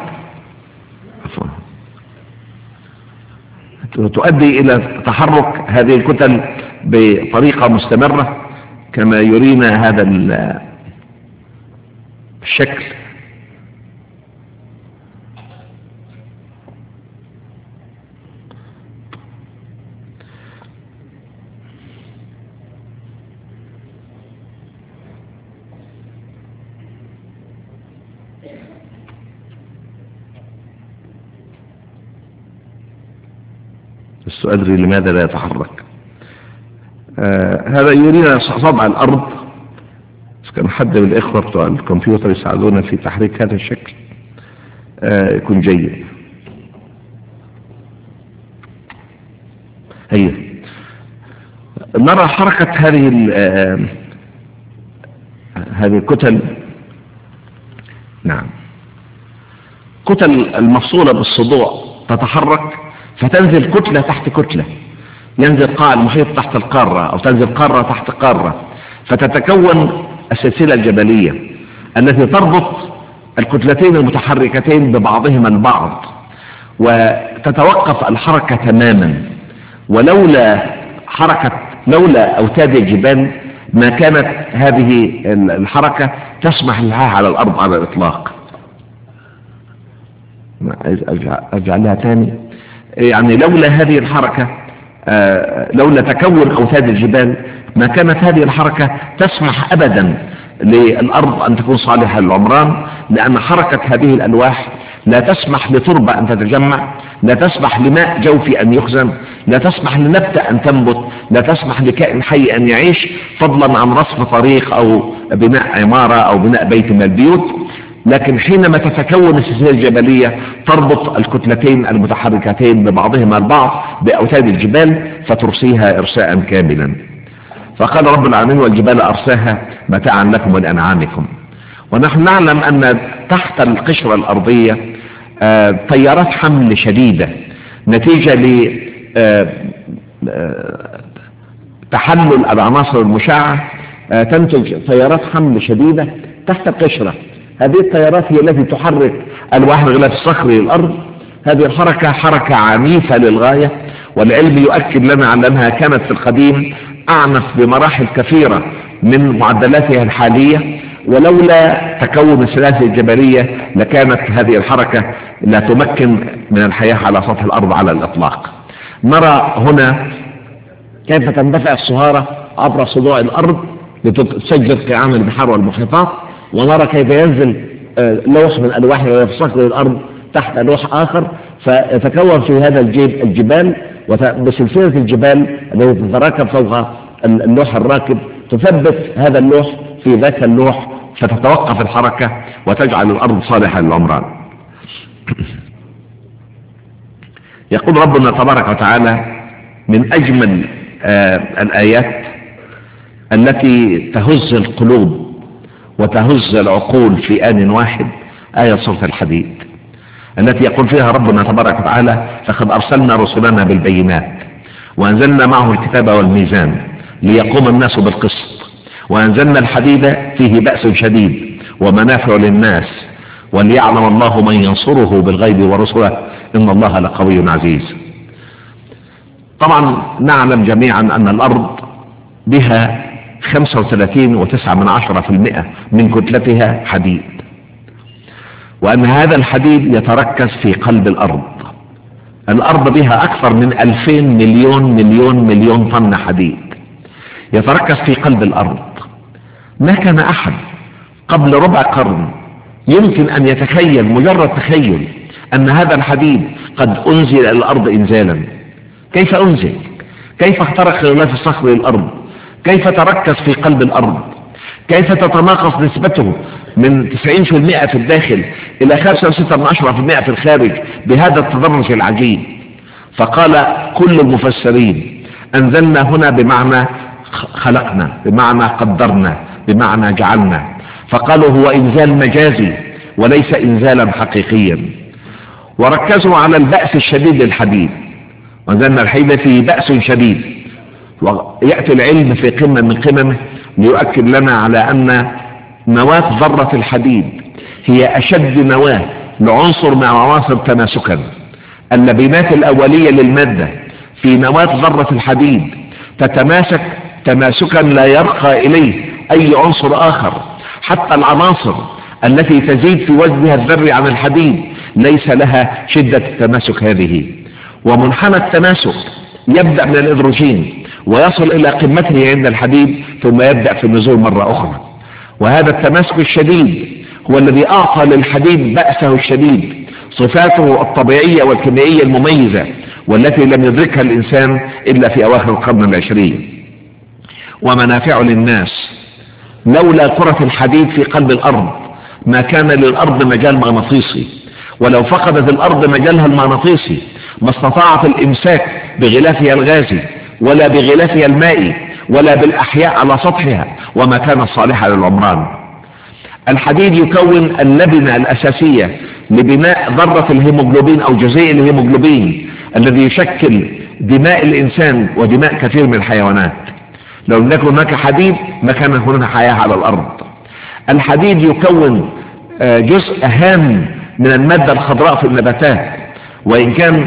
تؤدي إلى تحرك هذه الكتل بطريقة مستمرة كما يرينا هذا الشكل. أدري لماذا لا يتحرك. هذا يرينا صدع الأرض. كان حد من الإخوة بتوع الكمبيوتر يساعدونا في تحريك هذا الشكل يكون جيد. هي نرى حركة هذه الكتل، نعم، كتل المفصولة بالصدوع تتحرك فتنزل كتلة تحت كتلة، ينزل قاع المحيط تحت القارة أو تنزل قارة تحت قارة، فتتكون السلسلة الجبلية التي تربط الكتلتين المتحركتين ببعضهما البعض، وتتوقف الحركة تماما. ولولا أوتاد الجبال ما كانت هذه الحركة تسمح لها على الأرض على الإطلاق. أجعلها تاني، يعني لولا هذه الحركة، لولا تكون أوتاد الجبال ما كانت هذه الحركة تسمح أبدا للأرض أن تكون صالحة للعمران، لأن حركة هذه الألواح لا تسمح لتربة أن تتجمع، لا تسمح لماء جوفي أن يخزن، لا تسمح لنبتة أن تنبت، لا تسمح لكائن حي أن يعيش، فضلا عن رصف طريق أو بناء عمارة أو بناء بيت من البيوت. لكن حينما تتكون السلسلة الجبلية تربط الكتلتين المتحركتين ببعضهما البعض بأوتاد الجبال فترسيها إرساء كاملا. فقال رب العالمين: والجبال أرساها متاعا لكم ولأنعامكم. ونحن نعلم أن تحت القشرة الأرضية تيارات حمل شديدة نتيجة لتحلل العناصر المشعة، تنتج تيارات حمل شديدة تحت القشرة. هذه التيارات هي التي تحرك ألواح الغلاف الصخري للأرض. هذه الحركة حركة عنيفة للغاية، والعلم يؤكد لنا على أنها كانت في القديم أعنف بمراحل كثيرة من معدلاتها الحالية، ولولا تكون السلاسل الجبلية لكانت هذه الحركة لا تمكن من الحياة على سطح الأرض على الإطلاق. نرى هنا كيف تندفع الصهارة عبر صدوع الأرض لتسجل قيعان البحار والمحيطات، ونرى كيف ينزل لوح من ألواح الغلاف الصخري للأرض تحت لوح آخر، فيتكون في هذا الجبال، وبسلسلة الجبال التي تتراكب فوق اللوح الراكب تثبت هذا اللوح في ذاك اللوح، فتتوقف الحركة وتجعل الأرض صالحة للعمران. يقول ربنا تبارك وتعالى: من أجمل الآيات التي تهز القلوب وتهز العقول في آن واحد آية سورة الحديد. التي يقول فيها ربنا تبارك وتعالى: لقد أرسلنا رسلنا بالبينات وأنزلنا معه الكتاب والميزان ليقوم الناس بالقسط وأنزلنا الحديد فيه بأس شديد ومنافع للناس وليعلم الله من ينصره بالغيب ورسله إن الله لقوي عزيز. طبعا نعلم جميعا أن الأرض بها 35.9% من كتلتها حديد، وأن هذا الحديد يتركز في قلب الأرض. الأرض بها أكثر من 2000 مليون طن حديد يتركز في قلب الأرض. ما كان أحد قبل ربع قرن يمكن أن يتخيل، مجرد تخيل، أن هذا الحديد قد أنزل إلى الأرض إنزالا. كيف أنزل؟ كيف اخترق غلاف الصخر للأرض؟ كيف تركز في قلب الأرض؟ كيف تتناقص نسبته من 90% في الداخل إلى 5.6% في الخارج بهذا التدرج العجيب؟ فقال كل المفسرين: أنزلنا هنا بمعنى خلقنا، بمعنى قدرنا، بمعنى جعلنا. فقالوا هو إنزال مجازي وليس إنزالا حقيقيا. وركزوا على البأس الشديد للحديد، وأنزلنا الحديد فيه بأس شديد. ويأتي العلم في قمة من قممه ليؤكد لنا على أن نواة ذرة الحديد هي أشد نواة لعنصر من عناصر تماسكا. اللبنات الأولية للمادة في نواة ذرة الحديد تتماسك تماسكا لا يرقى إليه أي عنصر آخر. حتى العناصر التي تزيد في وزنها الذري عن الحديد ليس لها شدة التماسك هذه. ومنحنى التماسك يبدأ من الهيدروجين ويصل إلى قمته عند الحديد ثم يبدأ في النزول مرة أخرى. وهذا التماسك الشديد هو الذي أعطى للحديد بأسه الشديد، صفاته الطبيعية والكيميائية المميزة والتي لم يدركها الإنسان إلا في أواخر القرن العشرين. ومنافع للناس. لولا كرة الحديد في قلب الأرض ما كان للأرض مجال مغناطيسي، ولو فقدت الأرض مجالها المغناطيسي ما استطاعت الإمساك بغلافها الغازي ولا بغلافها المائي ولا بالأحياء على سطحها، وما كان صالحا للعمران. الحديد يكون اللبنة الأساسية لبناء ذرة الهيموجلوبين أو جزيء الهيموجلوبين الذي يشكل دماء الإنسان ودماء كثير من الحيوانات. لو لم يكن هناك حديد ما كان هناك حياة على الأرض. الحديد يكون جزء هام من المادة الخضراء في النباتات، وإن كان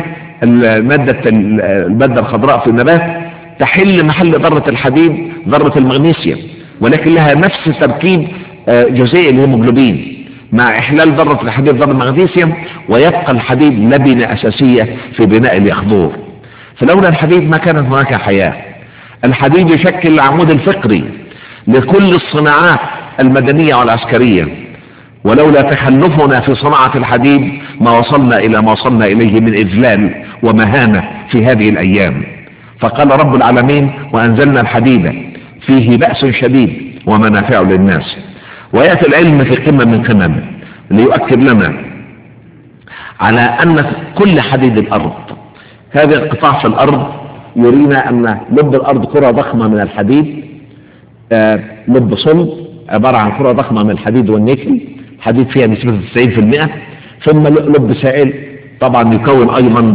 المادة الخضراء في النبات تحل محل ذرة الحديد ذرة المغنيسيوم، ولكن لها نفس تركيب جزيء الهيموجلوبين مع إحلال ذرة الحديد ذرة المغنيسيوم، ويبقى الحديد لبنة أساسية في بناء اليخضور. فلولا الحديد ما كانت هناك حياة. الحديد يشكل العمود الفقري لكل الصناعات المدنية والعسكرية، ولولا تخلفنا في صناعة الحديد ما وصلنا إلى ما وصلنا إليه من إذلال ومهانة في هذه الأيام. فقال رب العالمين: وأنزلنا الحديد فيه بأس شديد ومنافع للناس. ويأتي العلم في قمة من قمم ليؤكد لنا على أن كل حديد الأرض، هذا القطاع في الأرض يرينا أن لب الأرض كرة ضخمة من الحديد، لب صلب عبارة عن كرة ضخمة من الحديد والنيكل، حديد فيها نسبة 90%، ثم لب سائل طبعا يكون أيضا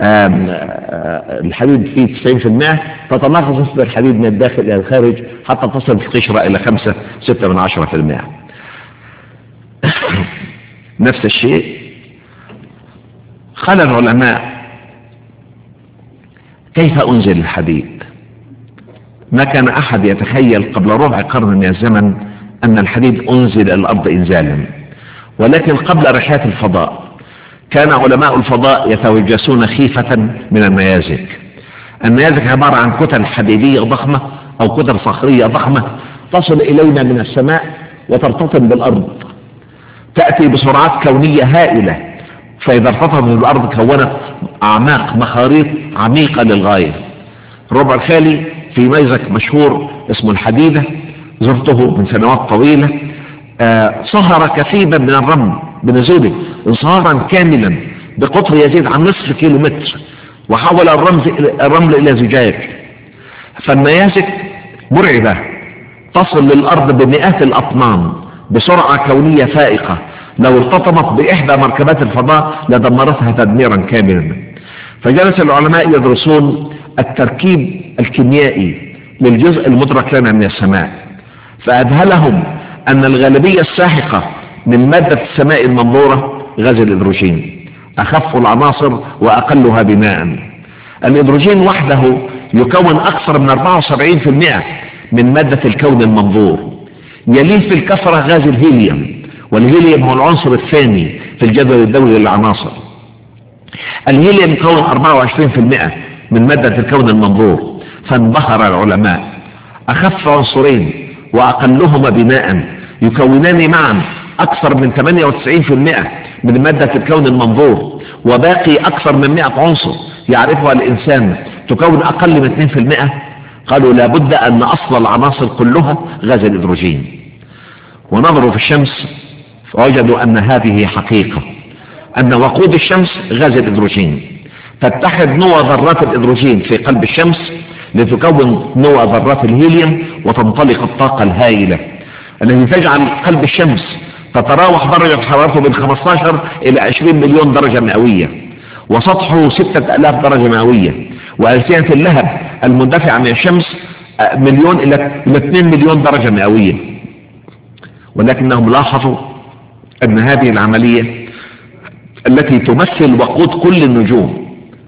الحديد فيه 90%، تتناقص نسبة الحديد من الداخل إلى الخارج حتى تصل في القشرة إلى 5.6%. نفس الشيء قال العلماء: كيف أنزل الحديد؟ ما كان أحد يتخيل قبل ربع قرن من الزمن أن الحديد أنزل إلى الأرض إنزالا. ولكن قبل رحلات الفضاء كان علماء الفضاء يتوجسون خيفة من النيازك. النيازك عبارة عن كتل حديدية ضخمة أو كتل صخرية ضخمة تصل إلينا من السماء وترتطم بالأرض، تأتي بسرعات كونية هائلة، فإذا ارتطمت بالأرض كونت أعماق مخاريط عميقة للغاية. الربع الخالي في ميزك مشهور اسمه الحديدة، زرته من سنوات طويلة، صهر كثيبا من الرمل بنزوله انصهارا كاملا بقطر يزيد عن نصف كيلومتر، وحول الرمل إلى زجاج. فالنيازك مرعبة تصل للأرض بمئات الأطنان بسرعة كونية فائقة، لو ارتطمت بإحدى مركبات الفضاء لدمرتها تدميرا كاملا. فجلس العلماء يدرسون التركيب الكيميائي للجزء المدرك لنا من السماء، فأذهلهم أن الغالبية الساحقة من مادة السماء المنظورة غاز الهيدروجين، أخف العناصر وأقلها بناء. الهيدروجين وحده يكون أكثر من 74% من مادة الكون المنظور. يليه في الكثرة غاز الهيليوم، والهيليوم هو العنصر الثاني في الجدول الدوري للعناصر. الهيليوم يكون 24% من مادة الكون المنظور. فانبهر العلماء، أخف عنصرين وأقلهما بناء يكونان معا أكثر من 98% من مادة الكون المنظور، وباقي أكثر من 100 عنصر يعرفها الإنسان تكون أقل من 2%. قالوا لابد أن أصل العناصر كلها غاز الهيدروجين. ونظروا في الشمس فوجدوا أن هذه حقيقة، أن وقود الشمس غاز الهيدروجين. تتحد نوى ذرات الهيدروجين في قلب الشمس لتكون نوى ذرات الهيليوم، وتنطلق الطاقة الهائلة التي تجعل قلب الشمس تتراوح درجة حرارته من 15 إلى 20 مليون درجة مئوية، وسطحه 6000 درجة مئوية، وألسنة اللهب المندفعة من الشمس مليون إلى 2 مليون درجة مئوية. ولكنهم لاحظوا أن هذه العملية التي تمثل وقود كل النجوم،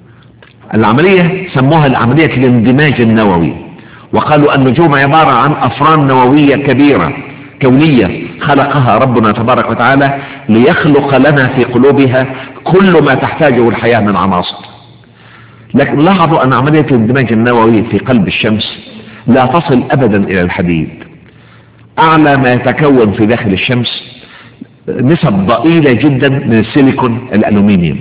العملية سموها العملية الاندماج النووي، وقالوا النجوم عبارة عن أفران نووية كبيرة كونية خلقها ربنا تبارك وتعالى ليخلق لنا في قلوبها كل ما تحتاجه الحياة من عناصر. لكن لاحظوا أن عملية الاندماج النووي في قلب الشمس لا تصل أبدا إلى الحديد. أعلى ما يتكون في داخل الشمس نسب ضئيلة جدا من السيليكون الألومنيوم.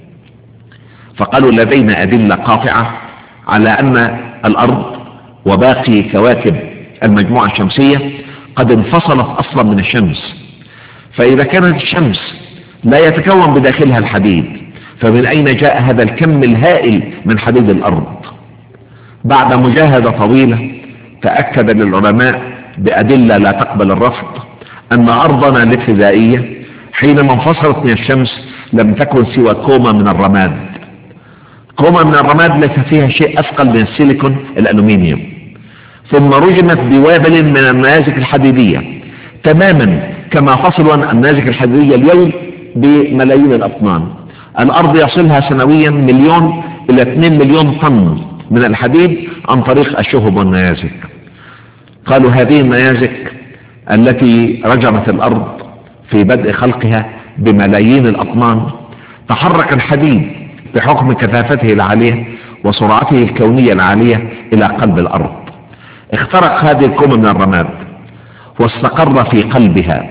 فقالوا لدينا أدلة قاطعة على أن الأرض وباقي كواكب المجموعة الشمسية قد انفصلت أصلا من الشمس. فإذا كانت الشمس لا يتكون بداخلها الحديد، فمن أين جاء هذا الكم الهائل من حديد الأرض؟ بعد مجاهدة طويلة تأكد للعلماء بأدلة لا تقبل الرفض أن أرضنا الابتدائية حينما انفصلت من الشمس لم تكن سوى كومة من الرماد. كومة من الرماد ليس فيها شيء أثقل من السيليكون الألومنيوم، ثم رجمت بوابل من النيازك الحديدية تماما كما فصل النيازك الحديدية اليوم بملايين الأطنان. الأرض يصلها سنويا 1 إلى 2 مليون طن من الحديد عن طريق الشهب والنيازك. قالوا هذه النيازك التي رجمت الأرض في بدء خلقها بملايين الأطنان، تحرك الحديد بحكم كثافته العالية وسرعته الكونية العالية إلى قلب الأرض. اخترق هذه الكومة من الرماد واستقر في قلبها،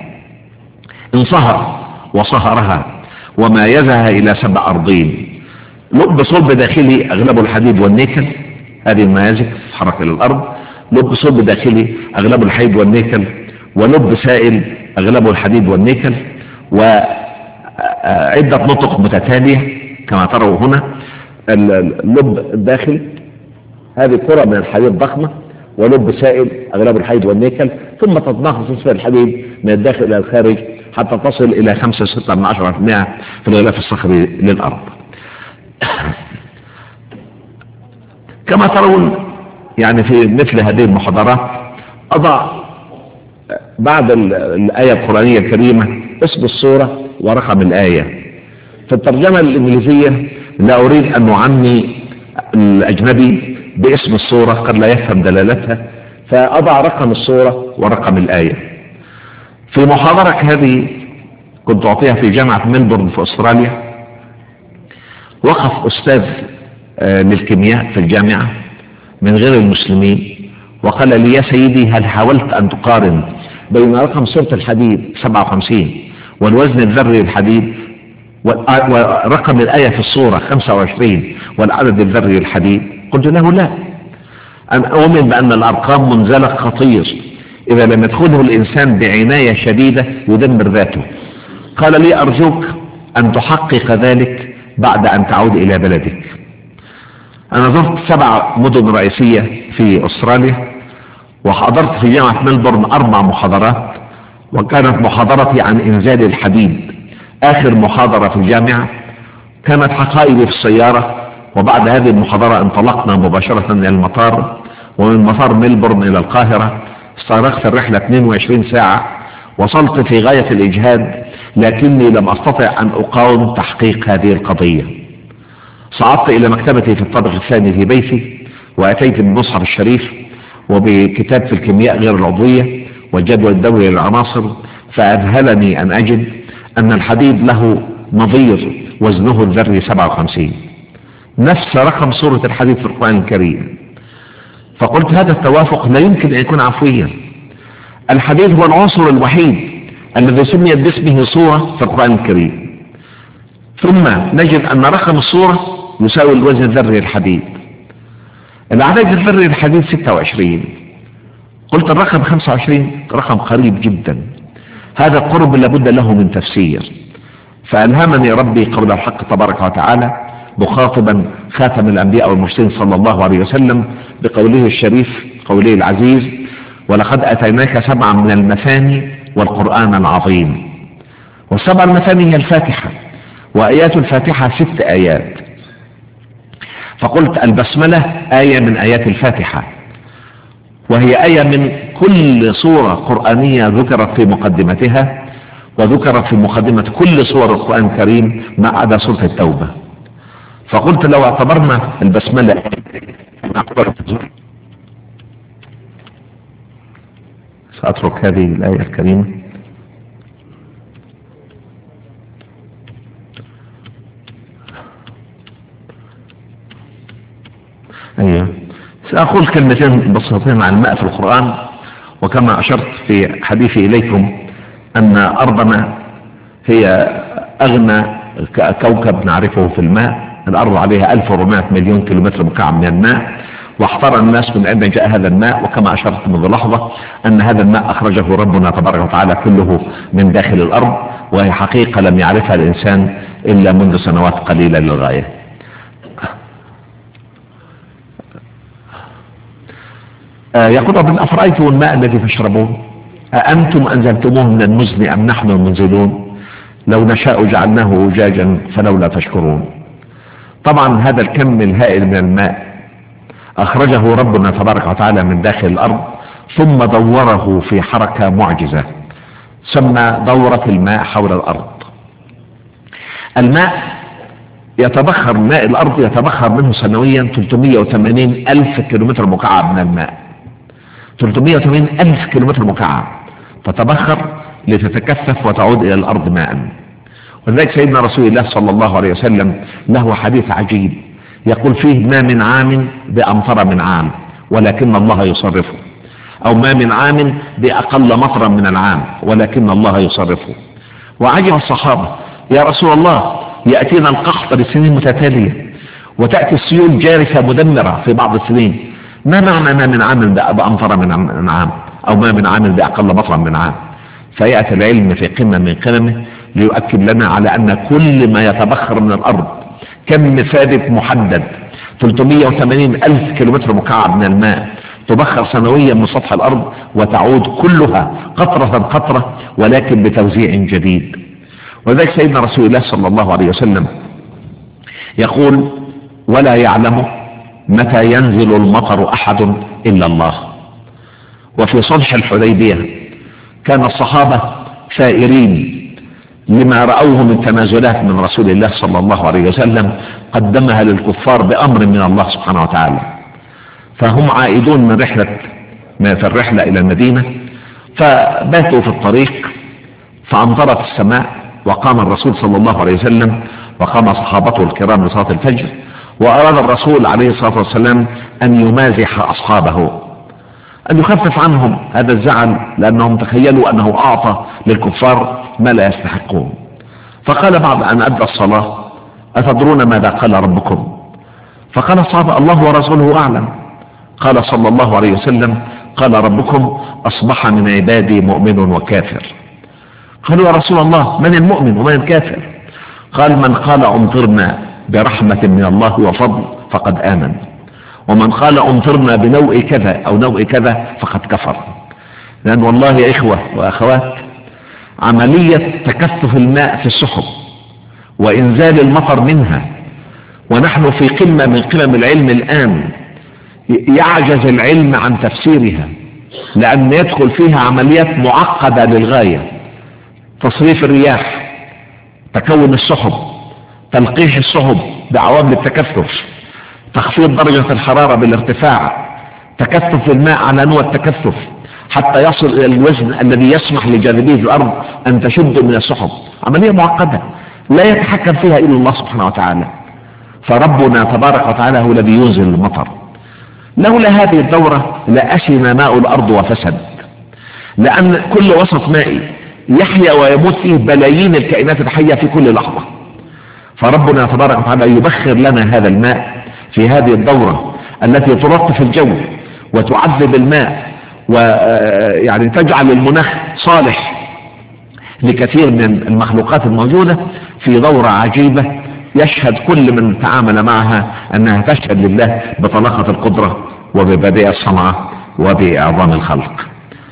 انصهر وصهرها ومايزها إلى 7 أرضين. لب صلب داخلي أغلبه الحديد والنيكل، هذه النيازك تتحرك إلى الأرض. لب صلب داخلي أغلبه الحديد والنيكل، ولب سائل أغلبه الحديد والنيكل، وعدة نطق متتالية كما تروا هنا. اللب الداخل هذه كرة من الحديد ضخمة، ولب سائل أغلبه الحديد والنيكل، ثم تتناقص نسبة الحديد من الداخل إلى الخارج حتى تصل إلى 5-6% في الغلاف الصخري للأرض. كما ترون يعني في مثل هذه المحاضرات أضع بعد الآية القرآنية الكريمة اسم السورة ورقم الآية. في الترجمة الإنجليزية لا أريد أن أعني الأجنبي باسم السورة قد لا يفهم دلالتها، فأضع رقم السورة ورقم الآية. في محاضرة هذه كنت أعطيها في جامعة ملبورن في أستراليا، وقف أستاذ للكيمياء في الجامعة من غير المسلمين وقال لي: يا سيدي، هل حاولت أن تقارن بين رقم سورة الحديد 57 والوزن الذري للحديد ورقم الآية في الصورة 25 والعدد الذري للحديد؟ قلت له: لا، أنا أؤمن بأن الأرقام منزلق خطير إذا لم يدخله الإنسان بعناية شديدة يدمر ذاته. قال لي: أرجوك أن تحقق ذلك بعد أن تعود إلى بلدك. أنا زرت 7 مدن رئيسية في أستراليا، وحضرت في جامعة ملبورن 4 محاضرات، وكانت محاضرتي عن إنزال الحديد آخر محاضرة في الجامعة. كانت حقائبي في السيارة، وبعد هذه المحاضرة انطلقنا مباشرة إلى المطار، ومن مطار ملبورن إلى القاهرة استغرقت الرحلة 22 ساعة. وصلت في غاية الإجهاد، لكني لم أستطع أن أقاوم تحقيق هذه القضية. صعدت إلى مكتبتي في الطابق الثاني في بيتي، وأتيت بالمصحف الشريف وبكتاب في الكيمياء غير العضوية والجدول الدوري للعناصر، فأذهلني أن أجد أن الحديد له نظير وزنه الذري 57، نفس رقم سورة الحديد في القرآن الكريم. فقلت هذا التوافق لا يمكن أن يكون عفويا. الحديد هو العنصر الوحيد الذي سميت باسمه صورة في القرآن الكريم، ثم نجد أن رقم الصورة يساوي الوزن الذري للحديد. العدد الذري للحديد 26، قلت الرقم 25 رقم قريب جدا، هذا القرب لابد له من تفسير. فألهمني ربي قول الحق تبارك وتعالى مخاطبا خاتم الأنبياء والمرسلين صلى الله عليه وسلم بقوله الشريف، قوله العزيز: ولقد أتيناك 7 من المثاني والقرآن العظيم. والسبع المثاني هي الفاتحة، وآيات الفاتحة 6 آيات. فقلت البسملة آية من آيات الفاتحة، وهي آية من كل سورة قرآنية ذكرت في مقدمتها، وذكرت في مقدمة كل سور القرآن الكريم ما عدا سورة التوبة. فقلت لو اعتبرنا البسملة سأترك هذه الآية الكريمة. أيوة، سأقول كلمتين بسيطين عن الماء في القرآن. وكما أشرت في حديثي إليكم أن أرضنا هي أغنى كوكب نعرفه في الماء. الأرض عليها 1400 مليون كيلومتر مكعب من الماء، واحتار الناس من أين جاء هذا الماء. وكما أشرت منذ لحظة أن هذا الماء أخرجه ربنا تبارك وتعالى كله من داخل الأرض، وهي حقيقة لم يعرفها الإنسان إلا منذ سنوات قليلة للغاية. يقول ربنا: أفرأيتم الماء الذي تشربون أأنتم أنزلتموه من المزن أم نحن المنزلون لو نشاء جعلناه أجاجا فلولا تشكرون. طبعا هذا الكم الهائل من الماء أخرجه ربنا تبارك وتعالى من داخل الأرض، ثم دوره في حركة معجزة سمى دورة الماء حول الأرض. الماء يتبخر، ماء الأرض يتبخر منه سنويا 380 ألف كيلومتر مكعب من الماء. 380 ألف كيلومتر مكعب تتبخر لتتكثف وتعود إلى الأرض ماء. ولذلك سيدنا رسول الله صلى الله عليه وسلم له حديث عجيب يقول فيه: ما من عام بأمطر من عام ولكن الله يصرفه، أو ما من عام بأقل مطرا من العام ولكن الله يصرفه. وعجب الصحابة: يا رسول الله، يأتينا القحط لسنين متتالية وتأتي السيول جارفة مدمرة في بعض السنين، ما معنى ما من عام بأمطر من عام، أو ما من عام بأقل مطرا من عام؟ فيأتي العلم في قمة من قممه ليؤكد لنا على أن كل ما يتبخر من الأرض كم ثابت محدد 380 ألف كيلومتر مكعب من الماء تبخر سنويا من سطح الأرض وتعود كلها قطرة قطرة، ولكن بتوزيع جديد. ولذلك سيدنا رسول الله صلى الله عليه وسلم يقول: ولا يعلم متى ينزل المطر أحد إلا الله. وفي صلح الحديبية كان الصحابة ثائرين لما رأوه من تنازلات من رسول الله صلى الله عليه وسلم قدمها للكفار بأمر من الله سبحانه وتعالى. فهم عائدون من الرحلة إلى المدينة، فباتوا في الطريق فأمطرت السماء، وقام الرسول صلى الله عليه وسلم وقام صحابته الكرام لصلاة الفجر، وأراد الرسول عليه الصلاة والسلام أن يمازح أصحابه، أن يخفف عنهم هذا الزعل، لأنهم تخيلوا أنه أعطى للكفار ما لا يستحقون. فقال بعد أن أدى الصلاة: أتدرون ماذا قال ربكم؟ فقال الصحابة: الله ورسوله أعلم. قال صلى الله عليه وسلم: قال ربكم: أصبح من عبادي مؤمن وكافر. قالوا: يا رسول الله، من المؤمن ومن الكافر؟ قال: من قال أمطرنا برحمة من الله وفضل فقد آمن، ومن قال أمطرنا بنوء كذا أو نوء كذا فقد كفر. لأن والله يا إخوة وأخوات عملية تكثف الماء في السحب وإنزال المطر منها، ونحن في قمة من قمم العلم الآن يعجز العلم عن تفسيرها، لأن يدخل فيها عمليات معقدة للغاية: تصريف الرياح، تكون السحب، تلقيح السحب بعوامل التكثف، تخفيض درجة الحرارة بالارتفاع، تكثف الماء على نوع التكثف حتى يصل إلى الوزن الذي يسمح لجاذبية الأرض أن تشد من السحب. عملية معقدة لا يتحكم فيها إلا الله سبحانه وتعالى، فربنا تبارك وتعالى هو الذي ينزل المطر. لولا هذه الدورة لأشن ماء الأرض وفسد، لأن كل وسط مائي يحيا ويموت فيه بلايين الكائنات الحية في كل لحظة، فربنا تبارك وتعالى يبخر لنا هذا الماء في هذه الدورة التي تلطف الجو وتعذب الماء، ويعني تجعل المناخ صالح لكثير من المخلوقات الموجودة في دورة عجيبة يشهد كل من تعامل معها أنها تشهد لله بطلاقة القدرة وببديع الصنعة وبإعظام الخلق.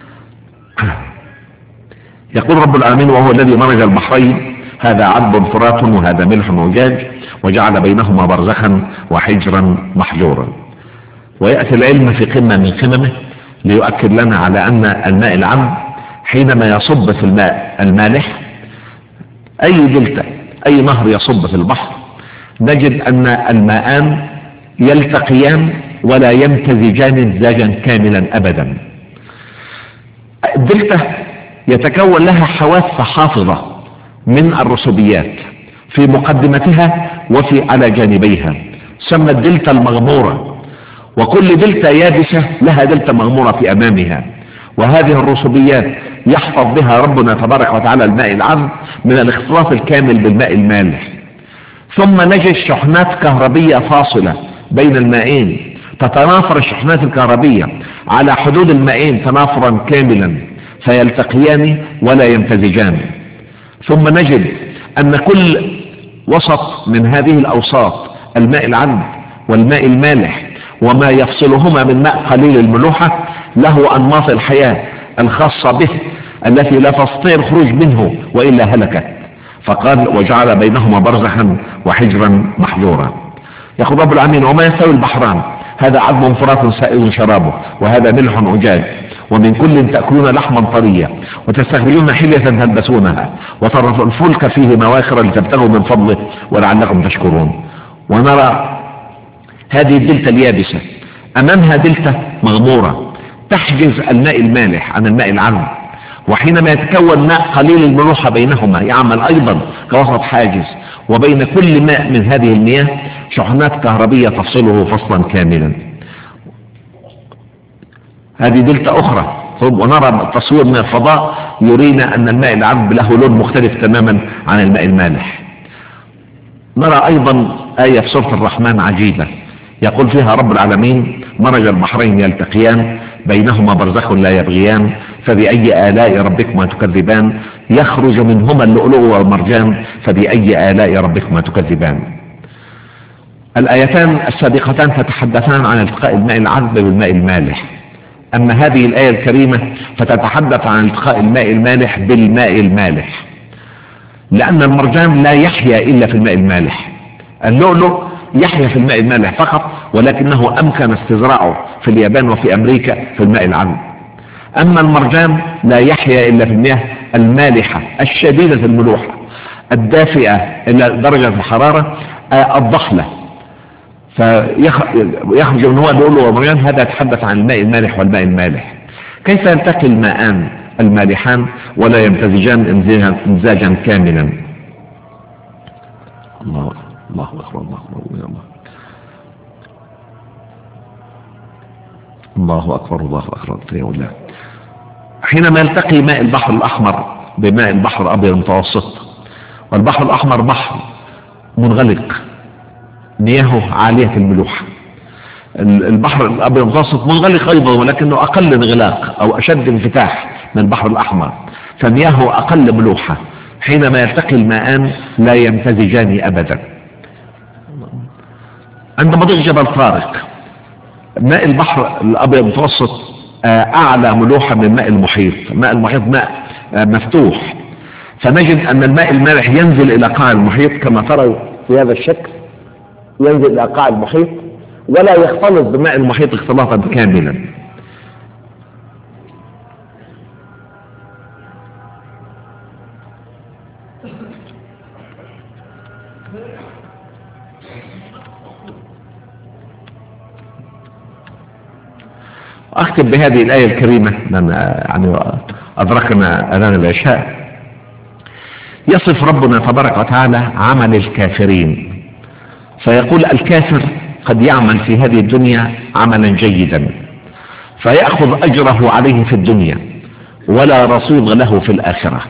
يقول رب العالمين: وهو الذي مرج البحرين هذا عذب فرات وهذا ملح وجاج وجعل بينهما برزخا وحجرا محجورا. ويأتي العلم في قمة من قممه ليؤكد لنا على أن الماء العذب حينما يصب في الماء المالح، أي دلتا أي نهر يصب في البحر، نجد أن الماءان يلتقيان ولا يمتزجان امتزاجا كاملا أبدا. الدلتا يتكون لها حواف حافظة من الرسوبيات في مقدمتها وفي على جانبيها، سمى الدلتا المغمورة، وكل دلتا يابسة لها دلتا مغمورة في أمامها، وهذه الرسوبيات يحفظ بها ربنا تبارك وتعالى الماء العذب من الاختلاط الكامل بالماء المالح. ثم نجد شحنات كهربية فاصلة بين المائين، تتنافر الشحنات الكهربية على حدود المائين تنافرا كاملا فيلتقيان ولا يمتزجان. ثم نجد أن كل وسط من هذه الأوساط، الماء العذب والماء المالح وما يفصلهما من ماء قليل الملوحة، له أنماط الحياة الخاصة به التي لا تستطيع الخروج منه وإلا هلكت، فقال: وجعل بينهما برزخا وحجرا محجورا. يقول رب العالمين: وما يستوي البحران هذا عذب فرات سائغ شرابه وهذا ملح أجاج ومن كل تأكلون لحما طريا وتستخرجون حلية تلبسونها وترى الفلك فيه مواخر لتبتغوا من فضله ولعلكم تشكرون. ونرى هذه الدلتا اليابسة أمامها دلتا مغمورة تحجز الماء المالح عن الماء العذب، وحينما يتكون ماء قليل الملوحة بينهما يعمل أيضا كوسط حاجز، وبين كل ماء من هذه المياه شحنات كهربية تفصله فصلا كاملا. هذه دلتا أخرى. ونرى تصوير من الفضاء يرينا أن الماء العذب له لون مختلف تماما عن الماء المالح. نرى أيضا آية في سورة الرحمن عجيبة يقول فيها رب العالمين: مرج البحرين يلتقيان بينهما برزخ لا يبغيان فبأي آلاء ربكما تكذبان يخرج منهما اللؤلؤ والمرجان فبأي آلاء ربكما تكذبان. الآيتان السابقتان تتحدثان عن التقاء الماء العذب بالماء المالح، أما هذه الآية الكريمة فتتحدث عن التقاء الماء المالح بالماء المالح، لأن المرجان لا يحيا إلا في الماء المالح. اللؤلؤ يحيا في الماء المالح فقط، ولكنه أمكن استزراعه في اليابان وفي أمريكا في الماء العذب. أما المرجان لا يحيا إلا في المياه المالحة الشديدة الملوحة الدافئة إلى درجة الحرارة الضحلة، فيخرج من هو اللؤلؤ والمرجان. هذا يتحدث عن الماء المالح والماء المالح. كيف يلتقي الماءان المالحان ولا يمتزجان امزاجا كاملا؟ الله أكبر الله أكبر الله أكبر الله أكبر يا الله. حينما يلتقي ماء البحر الأحمر بماء البحر الأبيض المتوسط، والبحر الأحمر بحر منغلق مياهه عالية الملوحة، البحر الأبيض المتوسط منغلق أيضا ولكنه أقل انغلاق أو أشد انفتاح من البحر الأحمر، فمياهه أقل ملوحة. حينما يلتقي الماءان لا يمتزجان أبدا. عند مضيق جبل طارق ماء البحر الأبيض المتوسط أعلى ملوحة من ماء المحيط. ماء المحيط ماء مفتوح فنجد أن الماء المالح ينزل إلى قاع المحيط كما ترى في هذا الشكل، ينزل إلى قاع المحيط ولا يختلط بماء المحيط اختلاطا كاملا. أختم بهذه الآية الكريمة لأن يعني أدركنا أذان العشاء. يصف ربنا تبارك وتعالى عمل الكافرين، فيقول الكافر قد يعمل في هذه الدنيا عملا جيدا فيأخذ أجره عليه في الدنيا ولا رصيد له في الآخرة،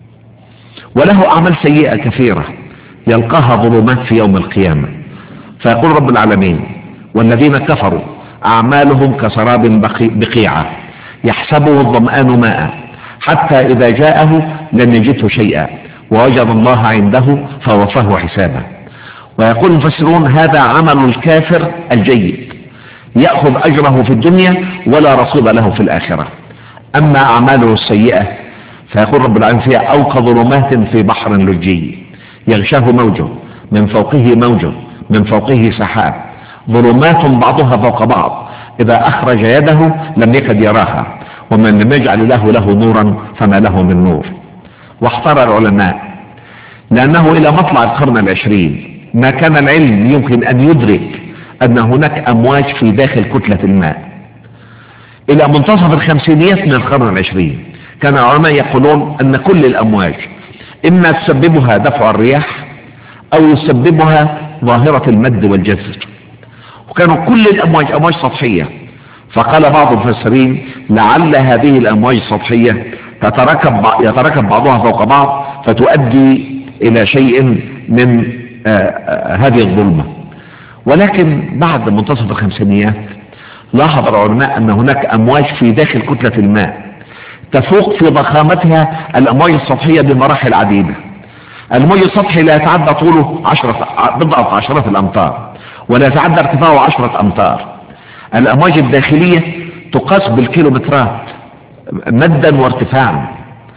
وله أعمال سيئة كثيرة يلقاها ظلمات في يوم القيامة. فيقول رب العالمين والذين كفروا أعمالهم كسراب بقيعة يحسبه الظمآن ماء حتى إذا جاءه لم يجده شيئا ووجد الله عنده فوفاه حسابه. ويقول المفسرون هذا عمل الكافر الجيد يأخذ أجره في الدنيا ولا رصيد له في الآخرة. أما أعماله السيئة فيقول رب العالمين فيها أو كظلمات في بحر لجي يغشاه موج من فوقه موج من فوقه سحاب ظلمات بعضها فوق بعض إذا أخرج يده لم يكد يراها ومن لم يجعل له نورا فما له من نور. واحتار العلماء لأنه إلى مطلع القرن العشرين ما كان العلم يمكن أن يدرك أن هناك أمواج في داخل كتلة الماء. إلى منتصف الخمسينيات من القرن العشرين كان العلماء يقولون أن كل الأمواج إما تسببها دفع الرياح أو يسببها ظاهرة المد والجزر، وكانوا كل الأمواج أمواج سطحية. فقال بعض المفسرين لعل هذه الأمواج السطحية يتركب بعضها فوق بعض فتؤدي إلى شيء من هذه الظلمة. ولكن بعد منتصف الخمسينيات لاحظ العلماء أن هناك أمواج في داخل كتلة الماء تفوق في ضخامتها الأمواج السطحية بمراحل عديدة. الموج السطحي لا يتعدى طوله بضعة عشرات الأمتار ولا يتعدى ارتفاعه 10 أمتار. الأمواج الداخلية تقاس بالكيلومترات مدا وارتفاعا،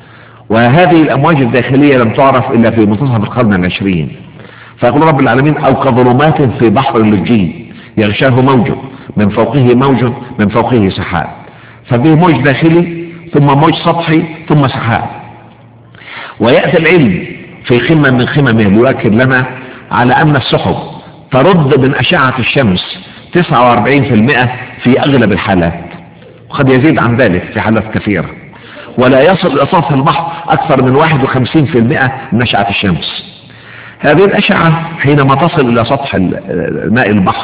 وهذه الأمواج الداخلية لم تعرف إلا في منتصف القرن العشرين. فيقول رب العالمين أو كظلمات في بحر لجي يغشاه موج من فوقه موج من فوقه سحاب. ففيه موج داخلي ثم موج سطحي ثم سحاب. ويأتي العلم في قمة من قممه ليؤكد لنا على أن السحب ترد من أشعة الشمس 49% في أغلب الحالات، وقد يزيد عن ذلك في حالات كثيرة، ولا يصل إلى سطح البحر أكثر من 51% من أشعة الشمس. هذه الأشعة حينما تصل إلى سطح ماء البحر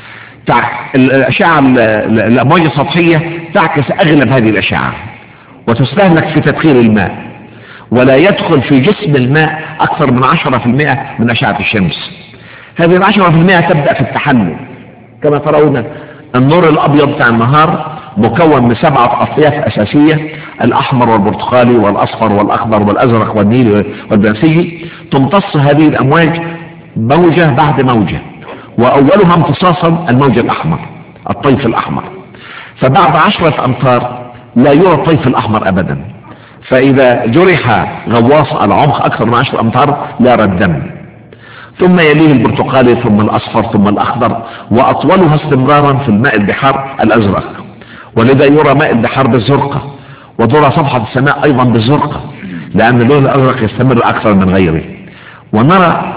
الأشعة الأمواج السطحية تعكس أغلب هذه الأشعة وتستهلك في تدخين الماء، ولا يدخل في جسم الماء أكثر من 10% من أشعة الشمس. هذه 10% تبدأ في التحلل. كما ترون النور الأبيض بتاع النهار مكون من 7 أطياف أساسية: الأحمر والبرتقالي والأصفر والأخضر والأزرق والنيلي والبنفسجي. تمتص هذه الأمواج موجة بعد موجة، وأولها امتصاصا الموج الأحمر الطيف الأحمر. فبعد 10 أمتار لا يرى الطيف الأحمر أبدا، فإذا جرح غواص على عمق أكثر من 10 أمتار لا يرى الدم. ثم يليه البرتقالي ثم الأصفر ثم الأخضر، وأطولها استمرارا في الماء البحار الأزرق، ولذا يرى ماء البحار بالزرقة، وترى صفحة السماء أيضا بالزرقة لأن اللون الأزرق يستمر أكثر من غيره. ونرى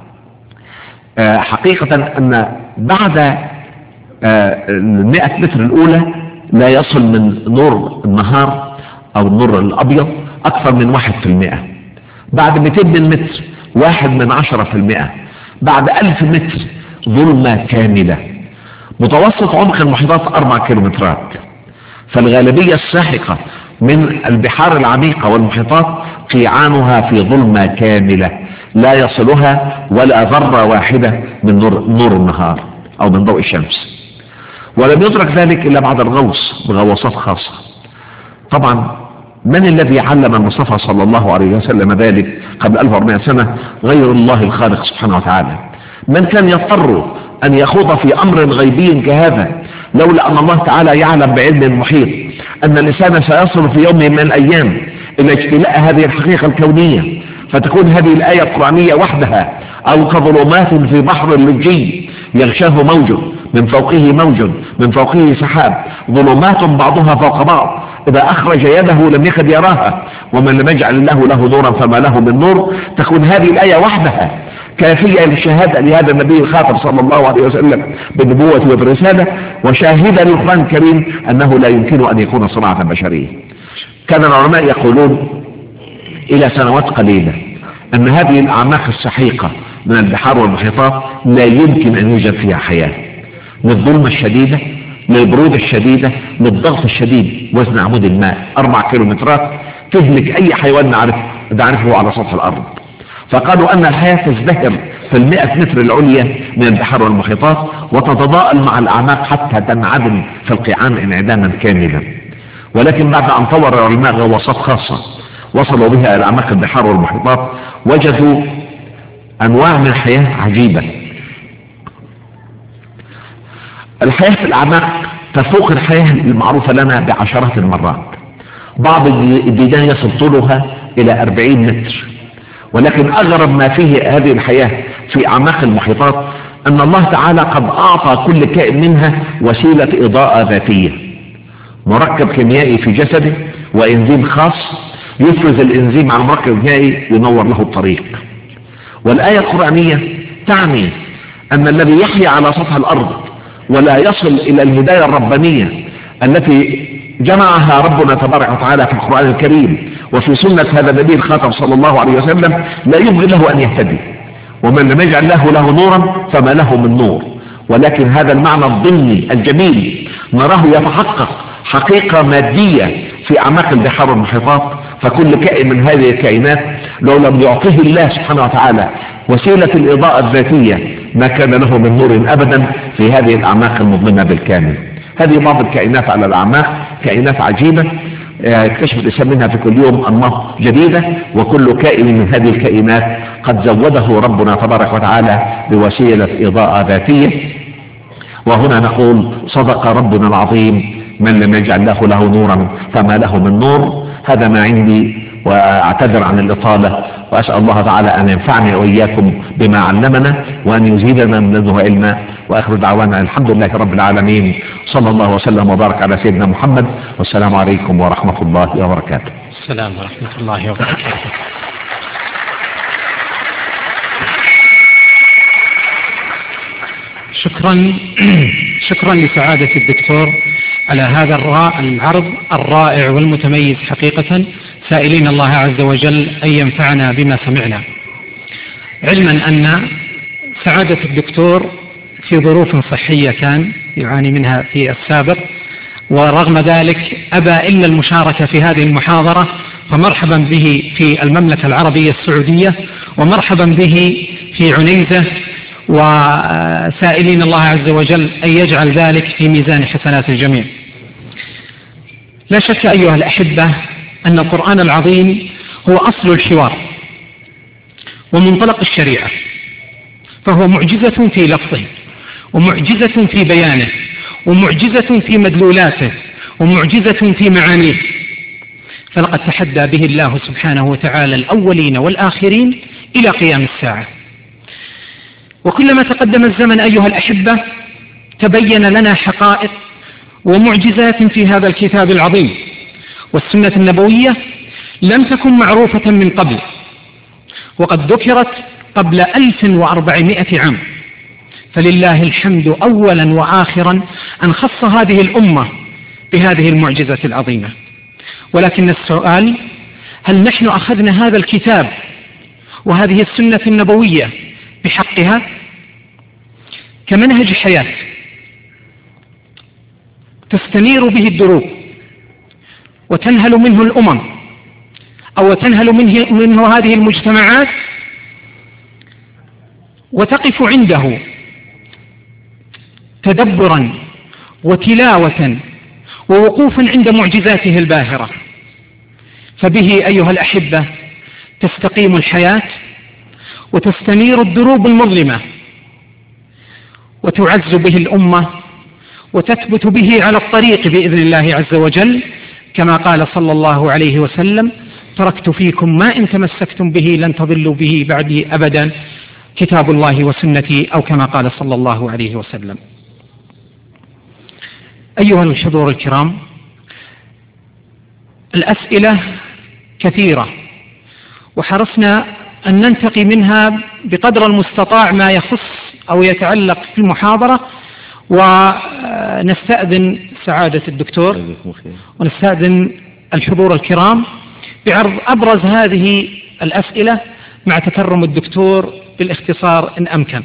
حقيقة أن بعد 100 متر الأولى لا يصل من نور النهار أو النور الأبيض أكثر من 1%. بعد 200 متر 1/10%. بعد 1000 متر ظلمة كاملة. متوسط عمق المحيطات 4 كيلومترات. فالغالبية الساحقة من البحار العميقة والمحيطات قيعانها في ظلمة كاملة لا يصلها ولا ذرة واحدة من نور النهار أو من ضوء الشمس. ولم يدرك ذلك إلا بعد الغوص بغواصات خاصة. طبعا من الذي علم المصطفى صلى الله عليه وسلم ذلك قبل 1400 سنة غير الله الخالق سبحانه وتعالى؟ من كان يضطر أن يخوض في أمر غيبي كهذا لولا أن الله تعالى يعلم بعلم المحيط أن الإنسان سيصل في يوم من الأيام إلى اجتلاء هذه الحقيقة الكونية، فتكون هذه الآية القرآنية وحدها أو كظلمات في بحر لجي يغشاه موج من فوقه موج من فوقه سحاب، ظلمات بعضها فوق بعض إذا أخرج يده لم يكد يراها، ومن لم يجعل الله له نورا فما له من نور. تكون هذه الآية وحدها كافية للشهادة لهذا النبي الخاتم صلى الله عليه وسلم بالنبوة وبالرسالة، وشاهدا للقرآن الكريم أنه لا يمكن أن يكون صناعة بشرية. كان العلماء يقولون إلى سنوات قليلة أن هذه الأعماق السحيقة من البحار والمحيطات لا يمكن أن يوجد فيها حياة، للظلمة الشديدة، للبرودة الشديدة، للضغط الشديد. وزن عمود الماء 4 كيلومترات تهلك أي حيوان نعرفه على سطح الأرض. فقالوا أن الحياة تزدهر في 100 متر العليا من البحار والمحيطات وتتضاءل مع الأعماق حتى تنعدم في القيعان انعداما كاملا. ولكن بعد أن طور العلماء غواصات خاصة وصلوا بها إلى أعماق البحار والمحيطات وجدوا أنواع من الحياة عجيبة. الحياة في الأعماق تفوق الحياة المعروفة لنا بعشرات المرات. بعض الديدان يصل طولها إلى 40 متر. ولكن أغرب ما فيه هذه الحياة في أعماق المحيطات أن الله تعالى قد أعطى كل كائن منها وسيلة إضاءة ذاتية، مركب كيميائي في جسده وإنزيم خاص يفرز الإنزيم عن المركب الكيميائي ينور له الطريق. والآية القرآنية تعني أن الذي يحيا على سطح الأرض ولا يصل إلى الهداية الربانية التي جمعها ربنا تبارك وتعالى في القرآن الكريم وفي سنة هذا النبي الخاتم صلى الله عليه وسلم لا يبغي له أن يهتدي، ومن لم يجعل له نورا فما له من نور. ولكن هذا المعنى الضمني الجميل نراه يتحقق حقيقة مادية في أعماق البحار والمحيطات. فكل كائن من هذه الكائنات لو لم يعطيه الله سبحانه وتعالى وسيلة الإضاءة الذاتية ما كان له من نور أبدا في هذه الأعماق المظلمة بالكامل. هذه بعض الكائنات على الأعماق، كائنات عجيبة يكتشف الإنسان منها في كل يوم أنماط جديدة، وكل كائن من هذه الكائنات قد زوده ربنا تبارك وتعالى بوسيلة إضاءة ذاتية. وهنا نقول صدق ربنا العظيم من لم يجعل له نورا فما له من نور. هذا ما عندي واعتذر عن الإطالة، وأسأل الله تعالى أن ينفعني وإياكم بما علمنا وأن يزيدنا من لدنه علما. وآخر دعوانا الحمد لله رب العالمين، صلى الله وسلم وبارك على سيدنا محمد، والسلام عليكم ورحمة الله وبركاته. السلام ورحمة الله وبركاته. شكرا لسعادة الدكتور على هذا العرض الرائع والمتميز حقيقة، سائلين الله عز وجل أن ينفعنا بما سمعنا، علما أن سعادة الدكتور في ظروف صحية كان يعاني منها في السابق، ورغم ذلك أبى إلا المشاركة في هذه المحاضرة، فمرحبا به في المملكة العربية السعودية ومرحبا به في عنيزة، وسائلين الله عز وجل أن يجعل ذلك في ميزان حسنات الجميع. لا شك أيها الأحبة أن القرآن العظيم هو أصل الحوار ومنطلق الشريعة، فهو معجزة في لفظه ومعجزة في بيانه ومعجزة في مدلولاته ومعجزة في معانيه. فلقد تحدى به الله سبحانه وتعالى الأولين والآخرين إلى قيام الساعة. وكلما تقدم الزمن أيها الأحبة تبين لنا حقائق ومعجزات في هذا الكتاب العظيم، والسنة النبوية لم تكن معروفة من قبل، وقد ذكرت قبل 1400 عام. فلله الحمد أولا وآخرا أن خص هذه الأمة بهذه المعجزة العظيمة. ولكن السؤال: هل نحن أخذنا هذا الكتاب وهذه السنة النبوية بحقها كمنهج حياة تستنير به الدروب وتنهل منه الأمم أو تنهل منه هذه المجتمعات، وتقف عنده تدبرا وتلاوة ووقوفا عند معجزاته الباهرة؟ فبه أيها الأحبة تستقيم الحياة وتستنير الدروب المظلمة، وتعز به الأمة وتثبت به على الطريق بإذن الله عز وجل، كما قال صلى الله عليه وسلم: تركت فيكم ما إن تمسكتم به لن تضلوا به بعدي أبدا، كتاب الله وسنتي، أو كما قال صلى الله عليه وسلم. أيها الحضور الكرام، الأسئلة كثيرة وحرصنا أن ننتقي منها بقدر المستطاع ما يخص أو يتعلق في المحاضرة، ونستأذن سعادة الدكتور ونستأذن الحضور الكرام بعرض أبرز هذه الأسئلة مع تكرم الدكتور بالاختصار إن أمكن.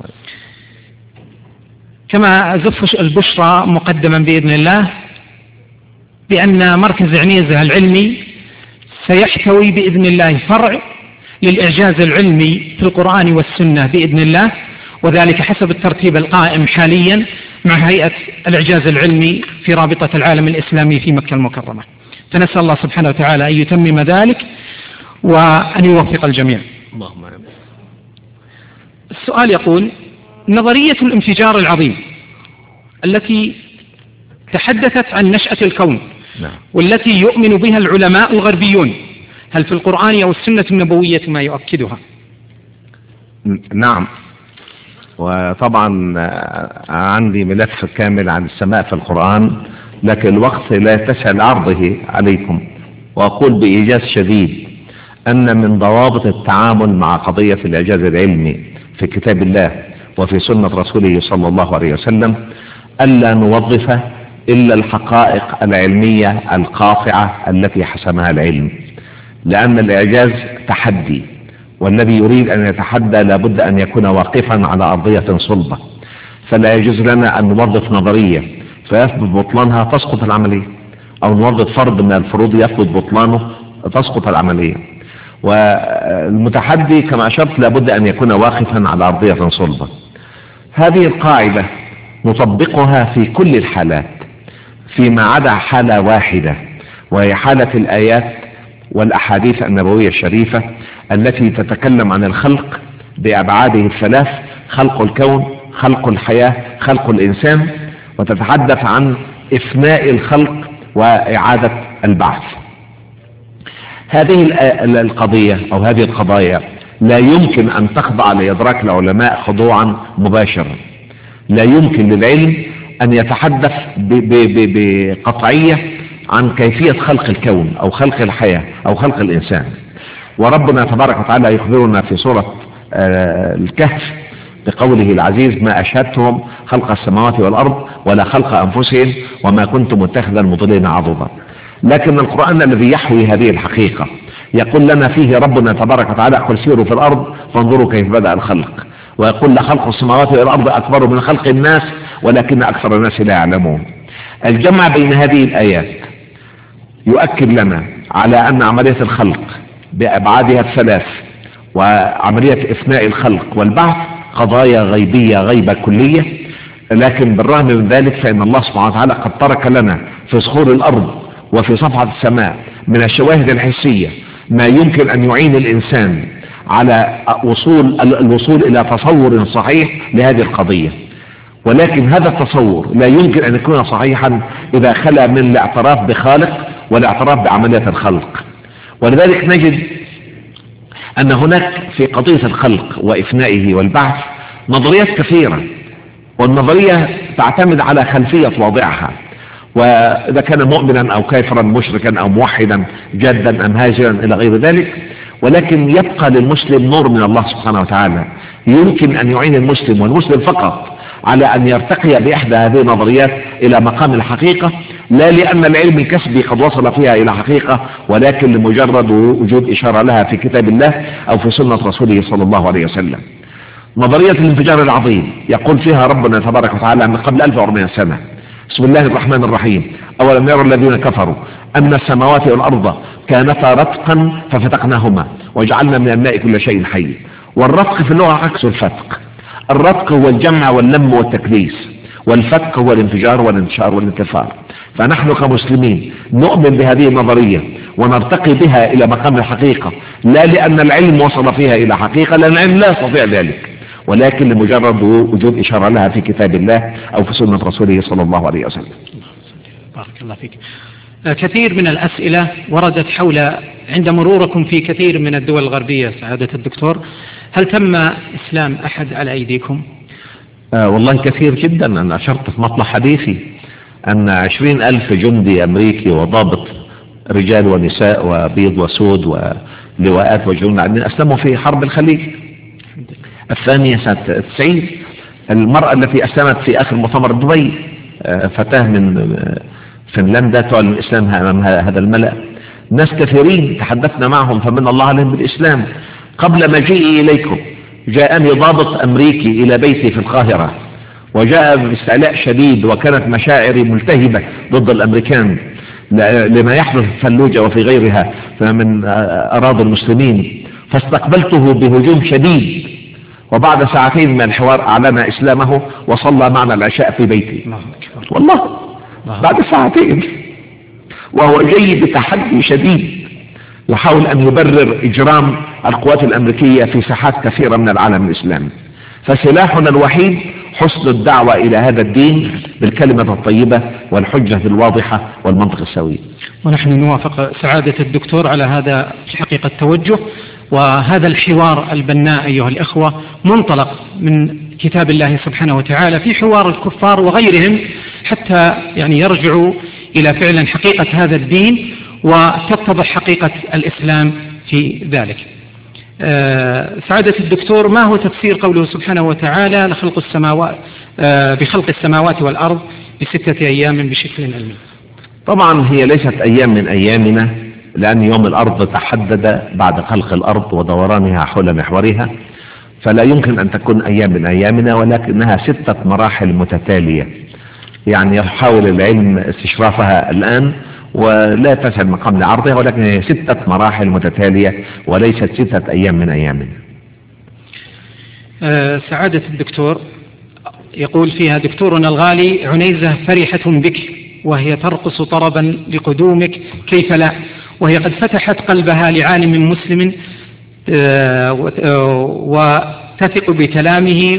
كما أزف البشرى مقدما بإذن الله بأن مركز عنيزة العلمي سيحتوي بإذن الله فرع للإعجاز العلمي في القرآن والسنة بإذن الله، وذلك حسب الترتيب القائم حاليا مع هيئة الإعجاز العلمي في رابطة العالم الإسلامي في مكة المكرمة. فنسأل الله سبحانه وتعالى أن يتمم ذلك وأن يوفق الجميع. اللهم آمين. السؤال يقول: نظرية الانفجار العظيم التي تحدثت عن نشأة الكون والتي يؤمن بها العلماء الغربيون، هل في القرآن أو السنة النبوية ما يؤكدها؟ نعم، وطبعا عندي ملف كامل عن السماء في القرآن، لكن الوقت لا يتسع لعرضه عليكم. وأقول بإيجاز شديد أن من ضوابط التعامل مع قضية الإعجاز العلمي في كتاب الله وفي سنة رسوله صلى الله عليه وسلم ألا نوظف إلا الحقائق العلمية القاطعة التي حسمها العلم، لأن الإعجاز تحدي، والذي يريد أن يتحدى لابد أن يكون واقفا على أرضية صلبة، فلا يجوز لنا أن نوظف نظرية فيثبت بطلانها تسقط العملية، أو نوظف فرض من الفروض يثبت بطلانه تسقط العملية. والمتحدي كما أشرت لابد أن يكون واقفا على أرضية صلبة. هذه القاعدة نطبقها في كل الحالات فيما عدا حالة واحدة، وهي حالة الآيات والأحاديث النبوية الشريفة التي تتكلم عن الخلق بأبعاده الثلاث: خلق الكون، خلق الحياة، خلق الإنسان، وتتحدث عن إفناء الخلق وإعادة البعث. هذه القضية أو هذه القضايا لا يمكن أن تخضع لإدراك العلماء خضوعا مباشرا. لا يمكن للعلم أن يتحدث بقطعية عن كيفية خلق الكون أو خلق الحياة أو خلق الإنسان. وربنا تبارك وتعالى يخبرنا في سورة الكهف بقوله العزيز: ما أشهدتهم خلق السماوات والأرض ولا خلق أنفسهم وما كنت متخذ المضلين عضدا. لكن القرآن الذي يحوي هذه الحقيقة يقول لنا فيه ربنا تبارك وتعالى: قل سيروا في الأرض فانظروا كيف بدأ الخلق. ويقول: لخلق السماوات والأرض أكبر من خلق الناس ولكن أكثر الناس لا يعلمون. الجمع بين هذه الآيات يؤكد لنا على أن عملية الخلق بأبعادها الثلاث وعملية إفناء الخلق والبعث قضايا غيبية غيبة كلية، لكن بالرغم من ذلك فإن الله سبحانه وتعالى قد ترك لنا في صخور الأرض وفي صفحة السماء من الشواهد الحسية ما يمكن أن يعين الإنسان على الوصول إلى تصور صحيح لهذه القضية. ولكن هذا التصور لا يمكن أن يكون صحيحا إذا خلا من الاعتراف بخالق والاعتراف بعملية الخلق. ولذلك نجد أن هناك في قضية الخلق وإفنائه والبعث نظريات كثيرة، والنظرية تعتمد على خلفية واضعها، وإذا كان مؤمنا أو كافرا، مشركا أو موحدا، جادا أم هاجرا إلى غير ذلك. ولكن يبقى للمسلم نور من الله سبحانه وتعالى يمكن أن يعين المسلم والمسلم فقط على أن يرتقي بإحدى هذه النظريات إلى مقام الحقيقة، لا لأن العلم الكسبي قد وصل فيها إلى حقيقة، ولكن لمجرد وجود إشارة لها في كتاب الله أو في سنة رسوله صلى الله عليه وسلم. نظرية الانفجار العظيم يقول فيها ربنا تبارك وتعالى من قبل 1400 سنة: بسم الله الرحمن الرحيم، أولم يرى الذين كفروا أن السماوات والأرض كانتا رتقا ففتقناهما وجعلنا من الماء كل شيء حي. والرتق في اللغة عكس الفتق. الرتق هو الجمع واللم والتكليس، والفتق هو الانفجار والانتشار والانتفار. فنحن كمسلمين نؤمن بهذه النظرية ونرتقي بها إلى مقام الحقيقة، لا لأن العلم وصل فيها إلى حقيقة، لأن العلم لا يستطيع ذلك، ولكن لمجرد وجود إشارة لها في كتاب الله أو في سنة رسوله صلى الله عليه وسلم. بارك الله فيك. كثير من الأسئلة وردت حول عند مروركم في كثير من الدول الغربية سعادة الدكتور، هل تم إسلام أحد على أيديكم؟ والله كثير جدا. أنا أشرت في مطلع حديثي أن 20,000 جندي أمريكي وضابط رجال ونساء وبيض وسود ولواءات وجنود أسلموا في حرب الخليج. الثانية سنة 90 المرأة التي أسلمت في آخر مؤتمر دبي، فتاة من فنلندا تعلن إسلامها أمام هذا الملأ. ناس كثيرين تحدثنا معهم فمن الله عليهم بالإسلام. قبل مجيئي إليكم جاءني ضابط أمريكي إلى بيتي في القاهرة وجاء باستعلاء شديد، وكانت مشاعري ملتهبة ضد الأمريكان لما يحدث في فلوجة وفي غيرها من أراضي المسلمين، فاستقبلته بهجوم شديد، وبعد ساعتين من الحوار أعلن إسلامه وصلى معنا العشاء في بيتي. والله بعد ساعتين، وهو جاي بتحدي شديد يحاول أن يبرر إجرام القوات الأمريكية في ساحات كثيرة من العالم الإسلامي. فسلاحنا الوحيد حسن الدعوة إلى هذا الدين بالكلمة الطيبة والحجة الواضحة والمنطق السوي. ونحن نوافق سعادة الدكتور على هذا الحقيقة التوجه، وهذا الحوار البناء أيها الإخوة منطلق من كتاب الله سبحانه وتعالى في حوار الكفار وغيرهم، حتى يعني يرجعوا إلى فعلا حقيقة هذا الدين وتتضح حقيقة الإسلام في ذلك. سعادة الدكتور، ما هو تفسير قوله سبحانه وتعالى بخلق السماوات والأرض ب6 أيام بشكل علمي؟ طبعا هي ليست أيام من أيامنا، لأن يوم الأرض تحدد بعد خلق الأرض ودورانها حول محورها، فلا يمكن أن تكون أيام من أيامنا، ولكنها 6 مراحل متتالية. يعني يحاول العلم استشرافها الآن ولا تسعد مقام لعرضها، ولكن هي 6 مراحل متتالية وليست 6 أيام من أيامنا. سعادة الدكتور يقول فيها: دكتورنا الغالي، عنيزة فرحة بك وهي ترقص طربا لقدومك، كيف لا، وهي قد فتحت قلبها لعالم مسلم وتثق بكلامه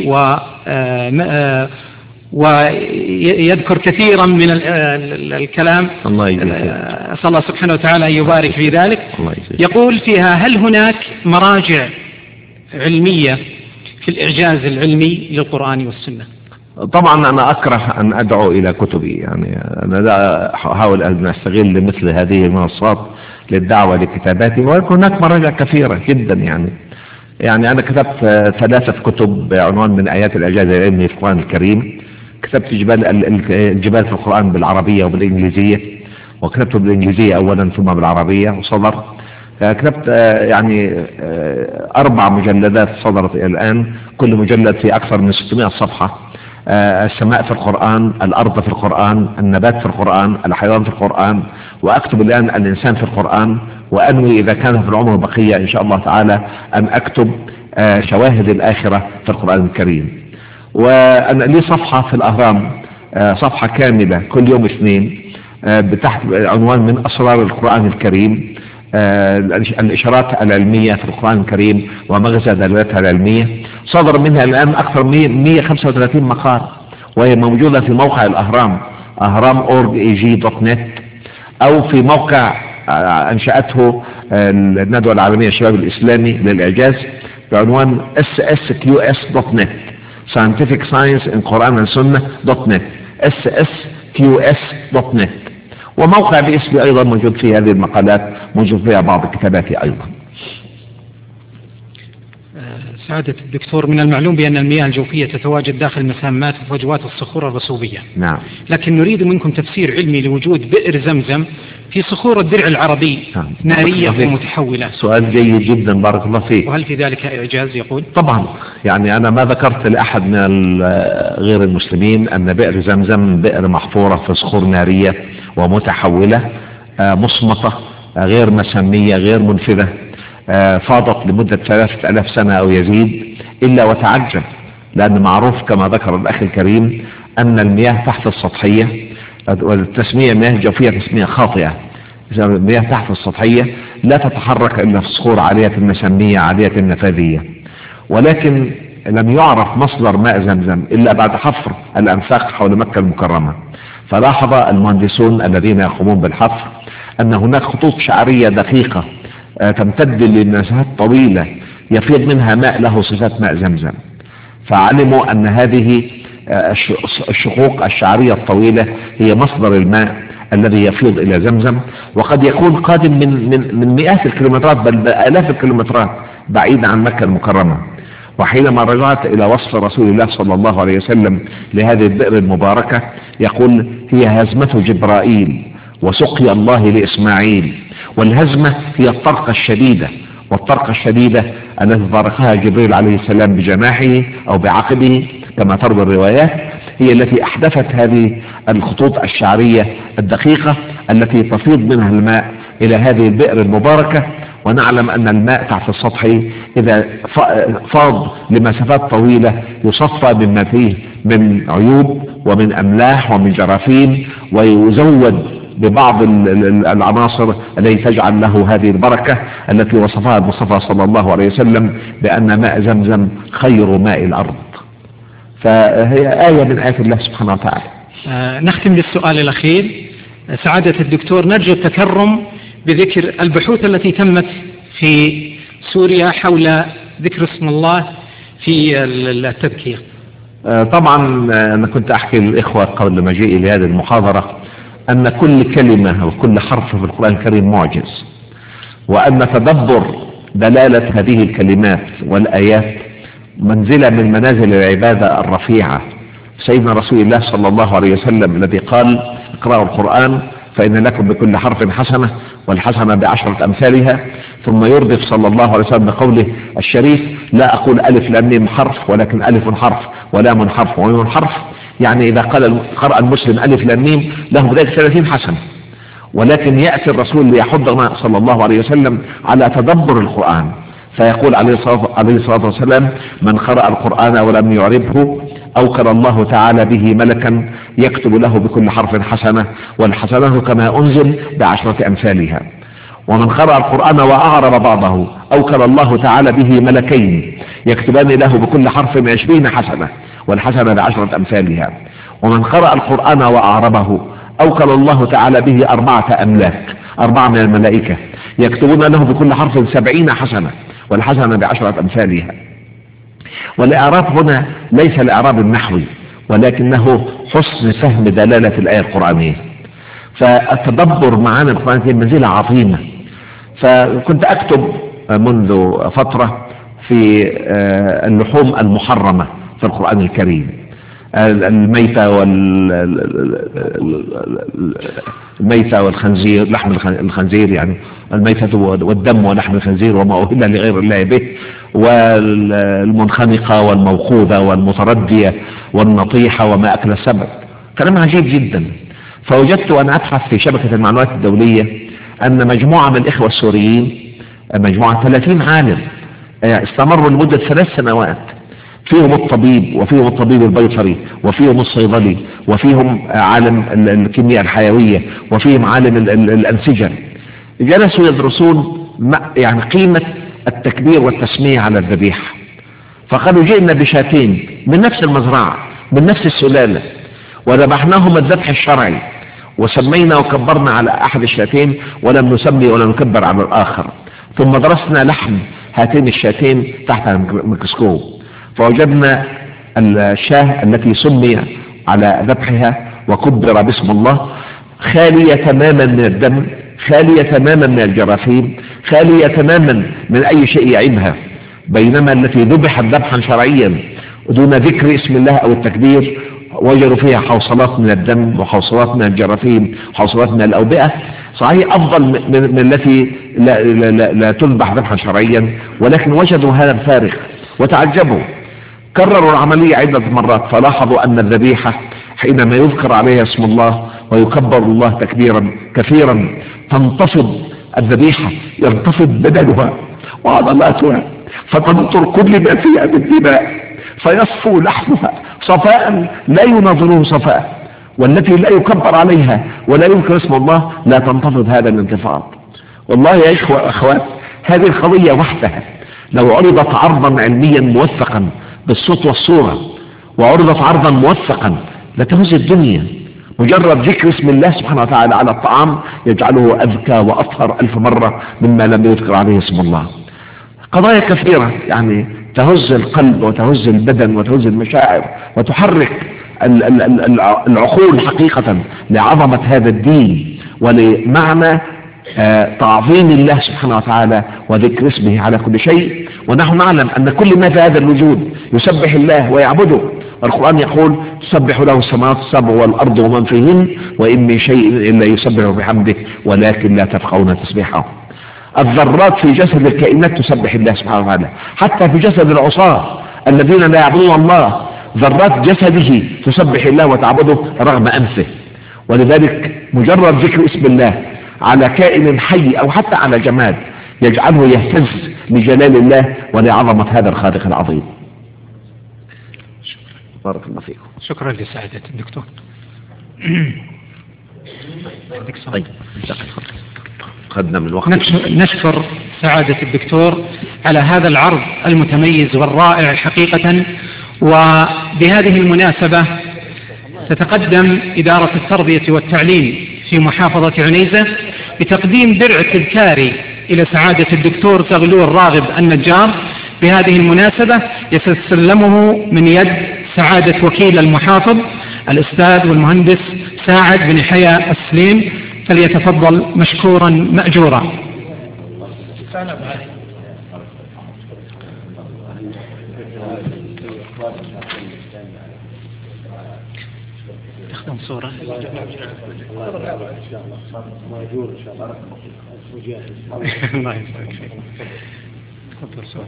ويذكر كثيرا من الكلام. أسأل الله سبحانه وتعالى أن يبارك في ذلك. يقول فيها: هل هناك مراجع علمية في الإعجاز العلمي للقرآن والسنة؟ طبعا أنا أكره أن أدعو إلى كتبي، يعني أنا لا أحاول أن أستغل مثل هذه المنصات للدعوة لكتاباتي، ولكن هناك مراجع كثيرة جدا. يعني أنا كتبت 3 كتب بعنوان من آيات الإعجاز العلمي في القرآن الكريم. كتبت الجبال في القرآن بالعربية وبالإنجليزية، وكتبته بالإنجليزية أولا ثم بالعربية وصدر. كتبت يعني 4 مجلدات صدرت إلى الآن، كل مجلد في أكثر من 600 صفحة. السماء في القرآن، الأرض في القرآن، النبات في القرآن، الحيوان في القرآن، وأكتب الآن الإنسان في القرآن، وأنوي إذا كان في العمر بقية إن شاء الله تعالى أن أكتب شواهد الآخرة في القرآن الكريم. وأنا لي صفحة في الأهرام، صفحة كاملة كل يوم اثنين بتحت عنوان من أسرار القرآن الكريم، الإشارات العلمية في القرآن الكريم ومغزى دلالاتها العلمية. صدر منها الآن أكثر من 135 مقال، وهي موجودة في موقع الأهرام ahram.org.net، أو في موقع أنشأته الندوة العالمية الشباب الإسلامي للإعجاز بعنوان ssqs.net، Scientific Science in Quran and Sunnah.net، ssqs.net. وموقع باسمي أيضا موجود فيه هذه المقالات، موجود فيها بعض كتاباتي أيضا. سعادة الدكتور، من المعلوم بأن المياه الجوفية تتواجد داخل مسامات وفجوات الصخور الرسوبية. نعم. لكن نريد منكم تفسير علمي لوجود بئر زمزم في صخور الدرع العربي نارية ومتحولة. سؤال جيد جدا، بارك الله فيك. وهل في ذلك إعجاز؟ يقول طبعا، يعني أنا ما ذكرت لأحد من غير المسلمين أن بئر زمزم بئر محفورة في صخور نارية ومتحولة مصمتة غير مسامية غير منفذة، فاضت لمدة 3000 سنة أو يزيد، إلا وتعجب، لأن معروف كما ذكر الأخ الكريم أن المياه تحت السطحية، والتسمية مياه جوفية تسمية خاطئة. المياه تحت السطحية لا تتحرك إلا في صخور عالية المسامية عالية النفاذية، ولكن لم يعرف مصدر ماء زمزم إلا بعد حفر الأنفاق حول مكة المكرمة، فلاحظ المهندسون الذين يقومون بالحفر أن هناك خطوط شعرية دقيقة تمتد لمسافات طويلة يفيض منها ماء له صفات ماء زمزم، فعلموا أن هذه الشقوق الشعرية الطويلة هي مصدر الماء الذي يفيض إلى زمزم، وقد يكون قادم من مئات الكيلومترات بل آلاف الكيلومترات بعيد عن مكة المكرمة. وحينما رجعت إلى وصف رسول الله صلى الله عليه وسلم لهذه البئر المباركة يقول: هي هزمة جبرائيل وسقي الله لإسماعيل. والهزمة هي الطرقة الشديدة، والطرقة الشديدة التي طرقها جبريل عليه السلام بجناحه أو بعقبه كما تروي الروايات هي التي أحدثت هذه الخطوط الشعرية الدقيقة التي تفيض منها الماء إلى هذه البئر المباركة. ونعلم أن الماء تحت السطح إذا فاض لمسافات طويلة يصفى مما فيه من عيوب ومن أملاح ومن جراثيم، ويزود ببعض العناصر التي تجعل له هذه البركة التي وصفها المصطفى صلى الله عليه وسلم بأن ماء زمزم خير ماء الأرض. فهي آية من آيات الله سبحانه وتعالى. نختم بالسؤال الأخير. سعادة الدكتور، نرجو التكرم بذكر البحوث التي تمت في سوريا حول ذكر اسم الله في التذكير. طبعا أنا كنت أحكي للإخوة قبل مجيئي لهذه المحاضرة أن كل كلمة وكل حرف في القرآن الكريم معجز، وأن تدبر دلالة هذه الكلمات والآيات منزلة من منازل العبادة الرفيعة. سيدنا رسول الله صلى الله عليه وسلم الذي قال: اقرأوا القرآن فإن لكم بكل حرف حسنة والحسنة ب10 أمثالها، ثم يردف صلى الله عليه وسلم بقوله الشريف: لا أقول ألف لام ميم حرف ولكن ألف حرف ولام حرف وميم حرف. يعني إذا قرأ المسلم ألف لام ميم له بذلك 30 حسنة. ولكن يأتي الرسول ليحضنا صلى الله عليه وسلم على تدبر القرآن، فيقول عليه الصلاة والسلام: من قرأ القرآن ولم يعربه أوكل الله تعالى به ملكا يكتب له بكل حرف حسنة والحسنة كما أنزل ب10 أمثالها. ومن قرأ القرآن وأعرب بعضه أوكل الله تعالى به ملكين يكتبان له بكل حرف 20 حسنة والحسنة ب10 أمثالها. ومن قرأ القرآن وأعربه أوكل الله تعالى به 4 أملاك، 4 من الملائكة يكتبون له بكل حرف 70 حسنة والحسنة ب10 أمثالها. والإعراب هنا ليس الإعراب النحوي ولكنه حسن فهم دلالة الآية القرآنية. فالتدبر معاني القرآن في منزلة عظيمة. فكنت أكتب منذ فترة في اللحوم المحرمة في القرآن الكريم، الميتة والخنزير، لحم الخنزير يعني الميتة والدم ولحم الخنزير وما أهل لغير الله به، والمنخنقة والموقوذة والمتردية والنطيحة وما أكل السبع. كلام عجيب جدا. فوجدت أن أبحث في شبكة المعلومات الدولية أن مجموعة من الإخوة السوريين، مجموعة 30 عالم استمروا لمدة 3 سنوات، فيهم الطبيب وفيهم الطبيب البيطري وفيهم الصيدلي وفيهم عالم الكيمياء الحيوية وفيهم عالم الأنسجة، جلسوا يدرسون يعني قيمة التكبير والتسمية على الذبيحة. فقالوا جئنا بشاتين من نفس المزرعة من نفس السلالة وذبحناهم الذبح الشرعي وسمينا وكبرنا على أحد الشاتين ولم نسمي ولا نكبر على الآخر، ثم درسنا لحم هاتين الشاتين تحت الميكروسكوب فوجدنا الشاة التي سمي على ذبحها وكبر باسم الله خالية تماما من الدم، خالية تماما من الجراثيم، خالية تماما من أي شيء يعيبها، بينما التي ذبحت ذبحا شرعيا دون ذكر اسم الله أو التكبير وجدوا فيها حوصلات من الدم وحوصلات من الجراثيم وحوصلات من الأوبئة. صحيح أفضل من التي لا تذبح ذبحا شرعيا، ولكن وجدوا هذا الفارق وتعجبوا. كرروا العملية عدة مرات فلاحظوا أن الذبيحة حينما يذكر عليها اسم الله ويكبر الله تكبيرا كثيرا تنتفض الذبيحة، ينتفض بدنها وعضلاتها فتنطر كل ما فيها من دماء فيصفو لحمها صفاء لا يناظره صفاء، والتي لا يكبر عليها ولا يذكر اسم الله لا تنتفض هذا الانتفاض. والله يا إخوة وأخوات، هذه القضية وحدها لو عرضت عرضا علميا موثقا بالصوت والصورة وعرضت عرضا موثقا لتهز الدنيا مجرد ذكر اسم الله سبحانه وتعالى على الطعام يجعله أذكى وأطهر 1000 مرة مما لم يذكر عليه اسم الله. قضايا كثيرة يعني تهز القلب وتهز البدن وتهز المشاعر وتحرك العقول حقيقة لعظمة هذا الدين ولمعنى تعظيم الله سبحانه وتعالى وذكر اسمه على كل شيء. ونحن نعلم أن كل ما في هذا الوجود يسبح الله ويعبده. القرآن يقول تسبح له السماوات السبع والأرض ومن فيهن وإن من شيء إلا يسبح بحمده ولكن لا تفقهون تسبيحه. الذرات في جسد الكائنات تسبح الله سبحانه وتعالى، حتى في جسد العصاة الذين لا يعبدون الله ذرات جسده تسبح الله وتعبده رغم أنفه. ولذلك مجرد ذكر اسم الله على كائن حي أو حتى على جماد يجعله يهتز لجلال الله ولعظمة هذا الخالق العظيم. بارك الله فيكم. شكرا لسعادة الدكتور. طيب خدنا من الوقت. نشكر سعادة الدكتور على هذا العرض المتميز والرائع حقيقة. وبهذه المناسبة تتقدم إدارة التربية والتعليم في محافظة عنيزة بتقديم درع تذكاري إلى سعادة الدكتور زغلول راغب النجار. بهذه المناسبة يتسلمه من يد سعادة وكيل المحافظ الأستاذ والمهندس ساعد بن حياء السليم، فليتفضل مشكورا مأجورا. تخدم صورة الله يسعدك فيك. تفضل صورة.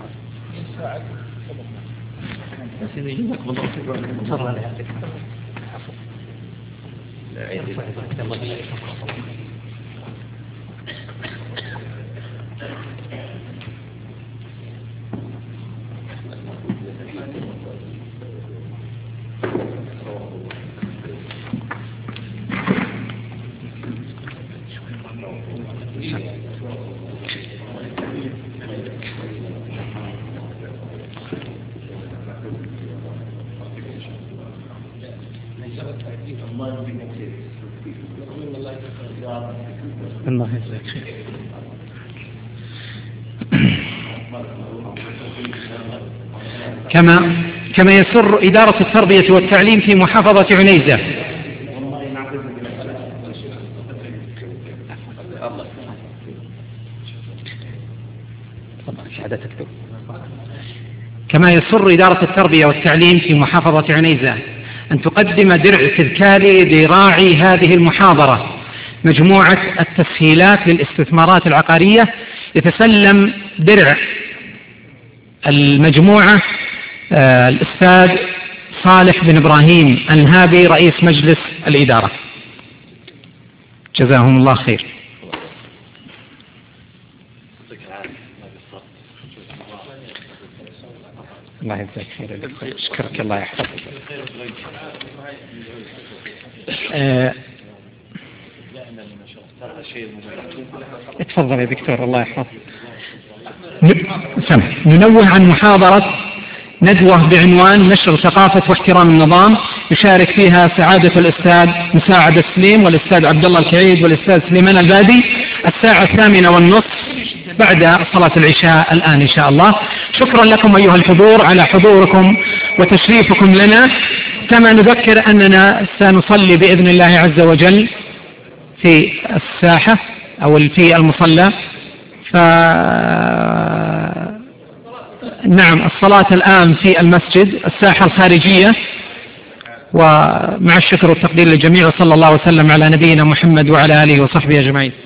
الله يجزاك خير. كما يسر إدارة التربية والتعليم في محافظة عنيزة أن تقدم درع تذكاري لراعي هذه المحاضرة مجموعة التسهيلات للاستثمارات العقارية. يتسلم درع المجموعة الأستاذ صالح بن إبراهيم النهابي رئيس مجلس الإدارة، جزاهم الله خير. الله يجزاك خير. أشكرك، الله يحفظك. اتفضل يا دكتور، الله يحفظك. ننوه عن محاضرة ندوة بعنوان نشر ثقافة واحترام النظام، يشارك فيها سعادة الأستاذ مساعد السليم والأستاذ عبد الله الكعيد والأستاذ سليمان البادي، الساعة 8:30 بعد صلاة العشاء الآن إن شاء الله. شكرا لكم أيها الحضور على حضوركم وتشريفكم لنا. كما نذكر أننا سنصلي بإذن الله عز وجل في الساحة أو في المصلى. نعم، الصلاة الآن في المسجد الساحة الخارجية. ومع الشكر والتقدير للجميع، صلى الله وسلم على نبينا محمد وعلى آله وصحبه أجمعين.